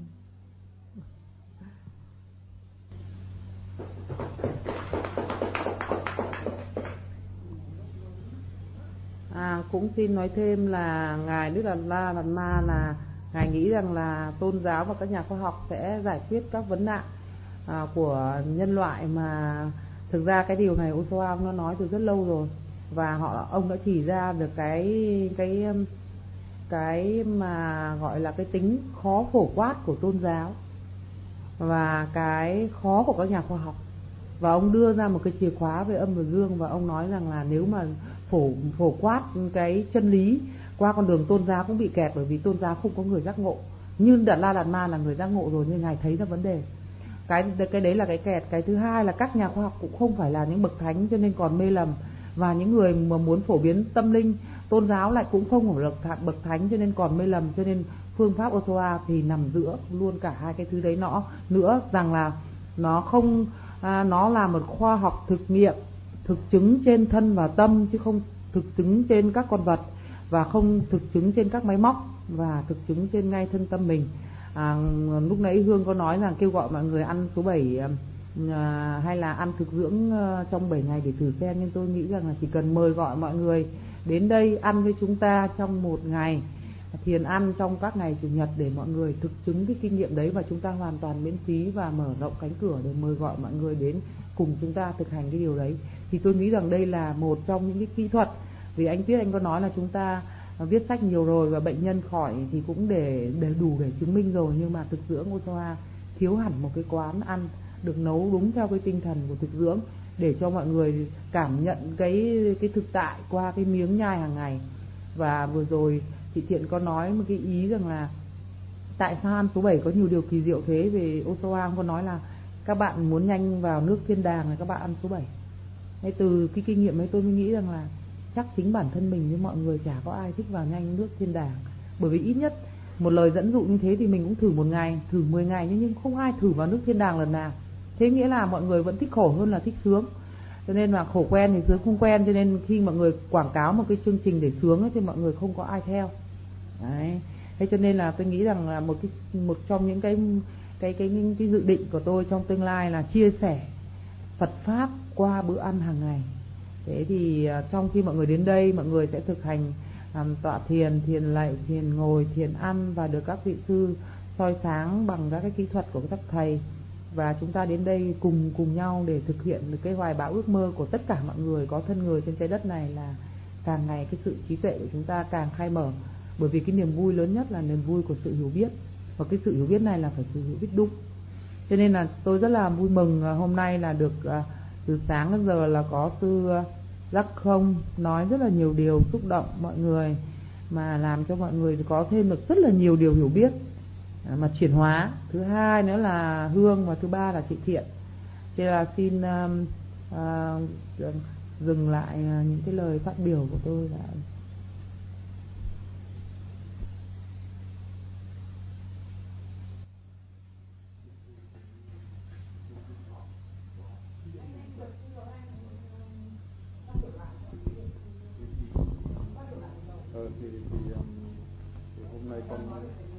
Cũng xin nói thêm là ngài Đức Đạt Lai Đạt Ma là ngài nghĩ rằng là tôn giáo và các nhà khoa học sẽ giải quyết các vấn nạn của nhân loại, mà thực ra cái điều này Osho nó nói từ rất lâu rồi, và ông đã chỉ ra được cái mà gọi là cái tính khó phổ quát của tôn giáo và cái khó của các nhà khoa học. Và ông đưa ra một cái chìa khóa về âm và dương, và ông nói rằng là nếu mà phổ quát cái chân lý qua con đường tôn giáo cũng bị kẹt, bởi vì tôn giáo không có người giác ngộ. Như Đạt Lai Đạt Ma là người giác ngộ rồi, nhưng ngài thấy ra vấn đề. Cái đấy là cái kẹt. Cái thứ hai là các nhà khoa học cũng không phải là những bậc thánh, cho nên còn mê lầm, và những người mà muốn phổ biến tâm linh tôn giáo lại cũng không phải là bậc thánh, cho nên còn mê lầm. Cho nên phương pháp Osho thì nằm giữa luôn cả hai cái thứ đấy nữa, rằng là nó không nó là một khoa học thực nghiệm, thực chứng trên thân và tâm, chứ không thực chứng trên các con vật, và không thực chứng trên các máy móc, và thực chứng trên ngay thân tâm mình. Lúc nãy Hương có nói rằng kêu gọi mọi người ăn số 7 hay là ăn thực dưỡng trong 7 ngày để thử xem, nhưng tôi nghĩ rằng là chỉ cần mời gọi mọi người đến đây ăn với chúng ta trong một ngày, thiền ăn trong các ngày chủ nhật, để mọi người thực chứng cái kinh nghiệm đấy, và chúng ta hoàn toàn miễn phí và mở rộng cánh cửa để mời gọi mọi người đến cùng chúng ta thực hành cái điều đấy. Thì tôi nghĩ rằng đây là một trong những cái kỹ thuật, vì anh Tuyết anh có nói là chúng ta viết sách nhiều rồi và bệnh nhân khỏi thì cũng để đủ để chứng minh rồi, nhưng mà thực dưỡng Osho thiếu hẳn một cái quán ăn được nấu đúng theo cái tinh thần của thực dưỡng, để cho mọi người cảm nhận cái thực tại qua cái miếng nhai hàng ngày. Và vừa rồi chị Thiện có nói một cái ý rằng là tại sao ăn số 7 có nhiều điều kỳ diệu thế. Về Osawa có nói là các bạn muốn nhanh vào nước thiên đàng là các bạn ăn số 7. Thế từ cái kinh nghiệm ấy tôi mới nghĩ rằng là chắc chính bản thân mình với mọi người chả có ai thích vào nhanh nước thiên đàng. Bởi vì ít nhất một lời dẫn dụ như thế thì mình cũng thử 1 ngày, thử 10 ngày, nhưng không ai thử vào nước thiên đàng lần nào. Thế nghĩa là mọi người vẫn thích khổ hơn là thích sướng. Cho nên là khổ quen thì sướng không quen, cho nên khi mọi người quảng cáo một cái chương trình để sướng ấy, thì mọi người không có ai theo. Đấy. Thế cho nên là tôi nghĩ rằng là một trong những cái dự định của tôi trong tương lai là chia sẻ Phật pháp qua bữa ăn hàng ngày. Thế thì trong khi mọi người đến đây, mọi người sẽ thực hành tọa thiền, thiền lạy, thiền ngồi, thiền ăn và được các vị sư soi sáng bằng các cái kỹ thuật của các thầy. Và chúng ta đến đây cùng nhau để thực hiện được cái hoài bão ước mơ của tất cả mọi người có thân người trên trái đất này, là càng ngày cái sự trí tuệ của chúng ta càng khai mở. Bởi vì cái niềm vui lớn nhất là niềm vui của sự hiểu biết, và cái sự hiểu biết này là phải sự hiểu biết đúng. Cho nên là tôi rất là vui mừng hôm nay là được từ sáng đến giờ là có sư Giác Không nói rất là nhiều điều xúc động mọi người, mà làm cho mọi người có thêm được rất là nhiều điều hiểu biết mà chuyển hóa. Thứ hai nữa là Hương, và thứ ba là chị Thiện. Thế là xin dừng lại những cái lời phát biểu của tôi là thì hôm nay con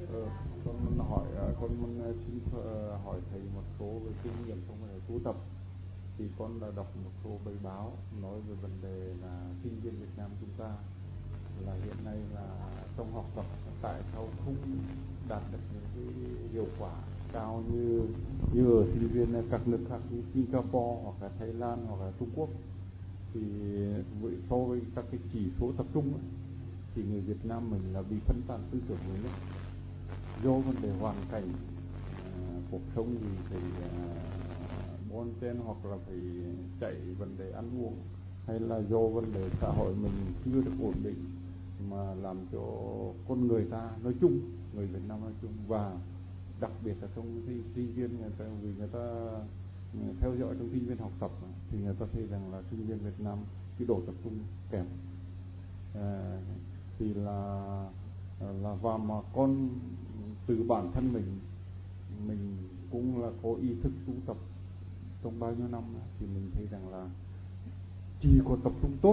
xin hỏi thầy một số về kinh nghiệm trong cái tu tập. Thì con đã đọc một số bài báo nói về vấn đề là sinh viên Việt Nam chúng ta là hiện nay là trong học tập tại sao không đạt được những cái hiệu quả cao như ở sinh viên các nước khác như Singapore hoặc là Thái Lan hoặc là Trung Quốc. Thì so với các cái chỉ số tập trung ấy, thì người Việt Nam mình là bị phân tán tư tưởng nhiều nhất do vấn đề hoàn cảnh cuộc sống, thì phải bon chen hoặc là phải chạy vấn đề ăn uống, hay là do vấn đề xã hội mình chưa được ổn định mà làm cho con người ta nói chung, người Việt Nam nói chung, và đặc biệt là trong sinh viên vì người ta theo dõi trong sinh viên học tập thì người ta thấy rằng là sinh viên Việt Nam cái độ tập trung kém. Thì là và mà con từ bản thân mình cũng là có ý thức tu tập trong bao nhiêu năm thì mình thấy rằng là chỉ có tập trung tốt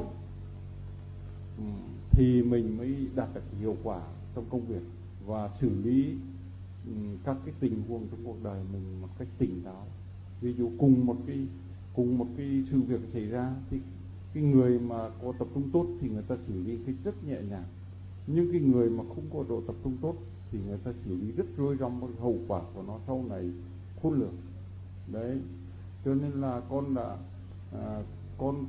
thì mình mới đạt được hiệu quả trong công việc và xử lý các cái tình huống trong cuộc đời mình một cách tỉnh táo. Ví dụ cùng một cái sự việc xảy ra thì cái người mà có tập trung tốt thì người ta xử lý cái rất nhẹ nhàng, nhưng cái người mà không có độ tập trung tốt thì người ta xử lý rất rối rắm, hậu quả của nó sau này khôn lường. Đấy, cho nên là con đã con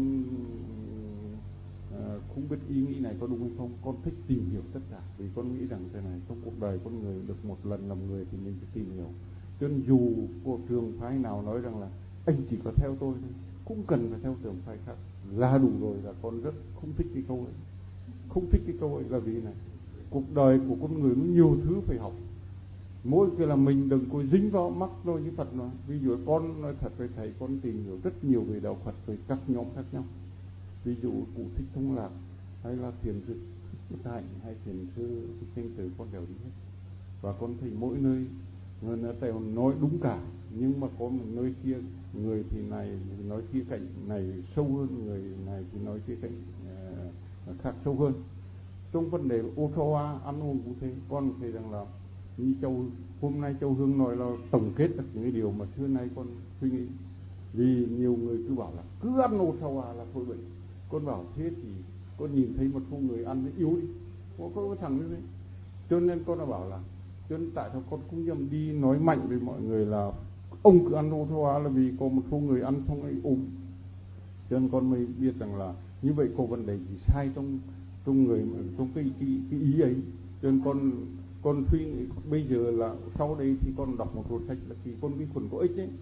không biết ý nghĩ này có đúng hay không. Con thích tìm hiểu tất cả, vì con nghĩ rằng thế này, trong cuộc đời con người được một lần làm người thì mình phải tìm hiểu. Cho nên dù của trường phái nào nói rằng là anh chỉ có theo tôi thôi, cũng cần phải theo trường phái khác là đủ rồi, là con rất không thích cái câu ấy. Không thích cái câu ấy là vì này, cuộc đời của con người nó nhiều thứ phải học. Mỗi cái là mình đừng có dính vào mắc rồi như Phật nói. Ví dụ con nói thật với thầy, con tìm hiểu rất nhiều về đạo Phật, về các nhóm khác nhau. Ví dụ Cụ Thích Thông Lạc, hay là Thiền sư Thích Hạnh, hay Thiền sư Thích Thanh Tử, con đều đi hết. Và con thấy mỗi nơi người ta nói đúng cả, nhưng mà có một nơi kia, người thì này nói khía cạnh này sâu hơn, người này thì nói khía cạnh khác sâu hơn. Trong vấn đề Osawa ăn uống cũng thế, con thấy rằng là như hôm nay Châu Hương nói là tổng kết được những cái điều mà xưa nay con suy nghĩ. Vì nhiều người cứ bảo là cứ ăn Osawa là thôi bệnh. Con bảo thế thì con nhìn thấy một số người ăn nó yếu đi, có thằng như thế. Cho nên con đã bảo là, cho nên tại sao con cũng nhầm đi nói mạnh với mọi người là ông cứ ăn Osawa là vì có một số người ăn xong ấy ốm. Cho nên con mới biết rằng là như vậy có vấn đề gì sai trong người, trong cái ý ấy. Cho nên con suy nghĩ bây giờ là sau đây thì con đọc một cuốn sách là khi con vi khuẩn có ích ấy,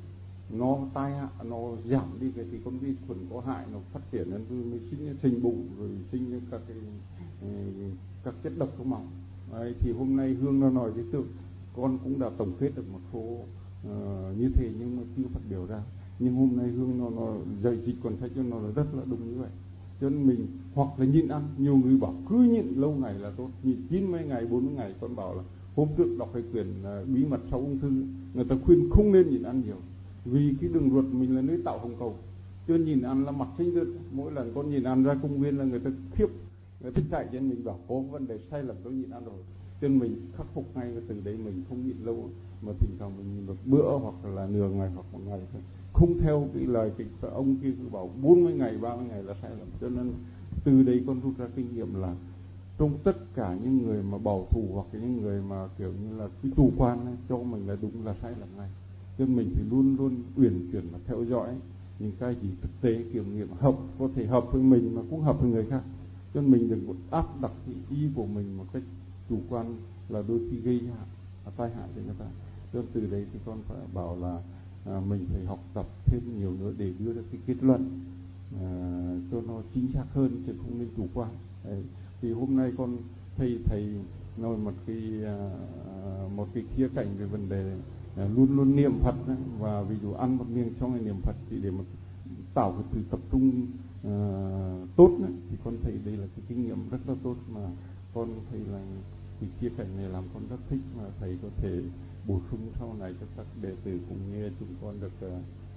nó tai hại, nó giảm đi cái thì con vi khuẩn có hại nó phát triển nên mới sinh bụng rồi sinh các chất độc trong máu. Đấy, thì hôm nay Hương nó nói với Tượng, con cũng đã tổng kết được một số như thế nhưng mà chưa phát biểu ra. Nhưng hôm nay Hương nó dạy dịch còn thấy cho nó là rất là đúng như vậy. Cho nên mình hoặc là nhịn ăn, nhiều người bảo cứ nhịn lâu ngày là tốt, nhịn 90 ngày, 40 ngày. Con bảo là hôm trước đọc cái quyển bí mật sau ung thư, người ta khuyên không nên nhịn ăn nhiều, vì cái đường ruột mình là nơi tạo hồng cầu. Cho nên nhịn ăn là mặt sinh rất, mỗi lần con nhịn ăn ra công viên là người ta khiếp, người ta chạy cho mình bảo có vấn đề sai lầm, tôi nhịn ăn rồi. Cho nên mình khắc phục ngay từ đấy, mình không nhịn lâu mà thỉnh thoảng mình nhịn một bữa hoặc là nửa ngày hoặc một ngày thôi, không theo cái lời cái ông kia cứ bảo 40 ngày 30 ngày là sai lầm. Cho nên từ đấy con rút ra kinh nghiệm là trong tất cả những người mà bảo thủ hoặc những người mà kiểu như là cái chủ quan ấy, cho mình là đúng là sai lầm ngay. Cho nên mình phải luôn luôn uyển chuyển và theo dõi những cái gì thực tế kiểm nghiệm hợp, có thể hợp với mình mà cũng hợp với người khác. Cho nên mình đừng có áp đặt cái ý của mình một cách chủ quan là đôi khi gây tai hại cho người ta. Cho nên từ đấy thì con phải bảo là mình phải học tập thêm nhiều nữa để đưa ra cái kết luận cho nó chính xác hơn, chứ không nên chủ quan. Đấy. Thì hôm nay con thầy nói một cái khía cạnh về vấn đề luôn luôn niệm Phật đấy. Và ví dụ ăn một miếng xong rồi niệm Phật thì để mà tạo cái sự tập trung tốt đấy, thì con thấy đây là cái kinh nghiệm rất là tốt mà con thấy là cái khía cạnh này làm con rất thích, mà thầy có thể bổ sung sau này cho các đệ tử cũng như chúng con được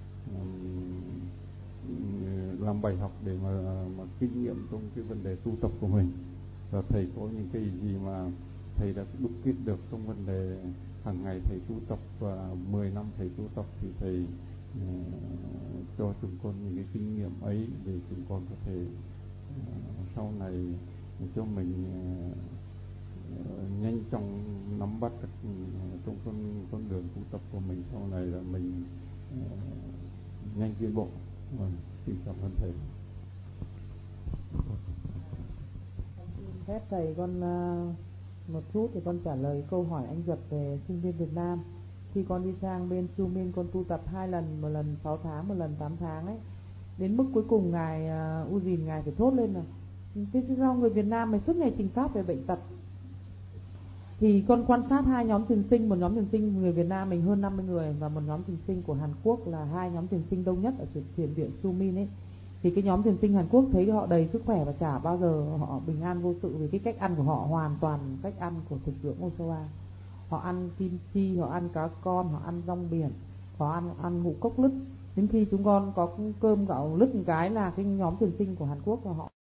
làm bài học để mà kinh nghiệm trong cái vấn đề tu tập của mình. Và thầy có những cái gì mà thầy đã đúc kết được trong vấn đề hàng ngày thầy tu tập, và 10 năm thầy tu tập thì thầy cho chúng con những cái kinh nghiệm ấy để chúng con có thể sau này cho mình nhanh chóng nắm bắt được trong con đường tu tập của mình, sau này là mình nhanh tiến bộ. Xin cảm ơn thầy. Phép thầy con một chút thì con trả lời câu hỏi anh Duật về sinh viên Việt Nam. Khi con đi sang bên Su Minh, con tu tập 2 lần, một lần 6 tháng, một lần 8 tháng ấy. Đến mức cuối cùng ngài Uzin ngài phải thốt lên là thế sao người Việt Nam mày suốt ngày trình pháp về bệnh tật. Thì con quan sát 2 nhóm thiền sinh, một nhóm thiền sinh người Việt Nam mình hơn 50 người và một nhóm thiền sinh của Hàn Quốc, là 2 nhóm thiền sinh đông nhất ở thiền viện Su Minh ấy. Thì cái nhóm thiền sinh Hàn Quốc thấy họ đầy sức khỏe và chả bao giờ họ bình an vô sự, vì cái cách ăn của họ hoàn toàn cách ăn của thực dưỡng Osawa. Họ ăn kim chi, họ ăn cá con, họ ăn rong biển, họ ăn ngũ cốc lứt. Đến khi chúng con có cơm gạo lứt một cái là cái nhóm thiền sinh của Hàn Quốc và họ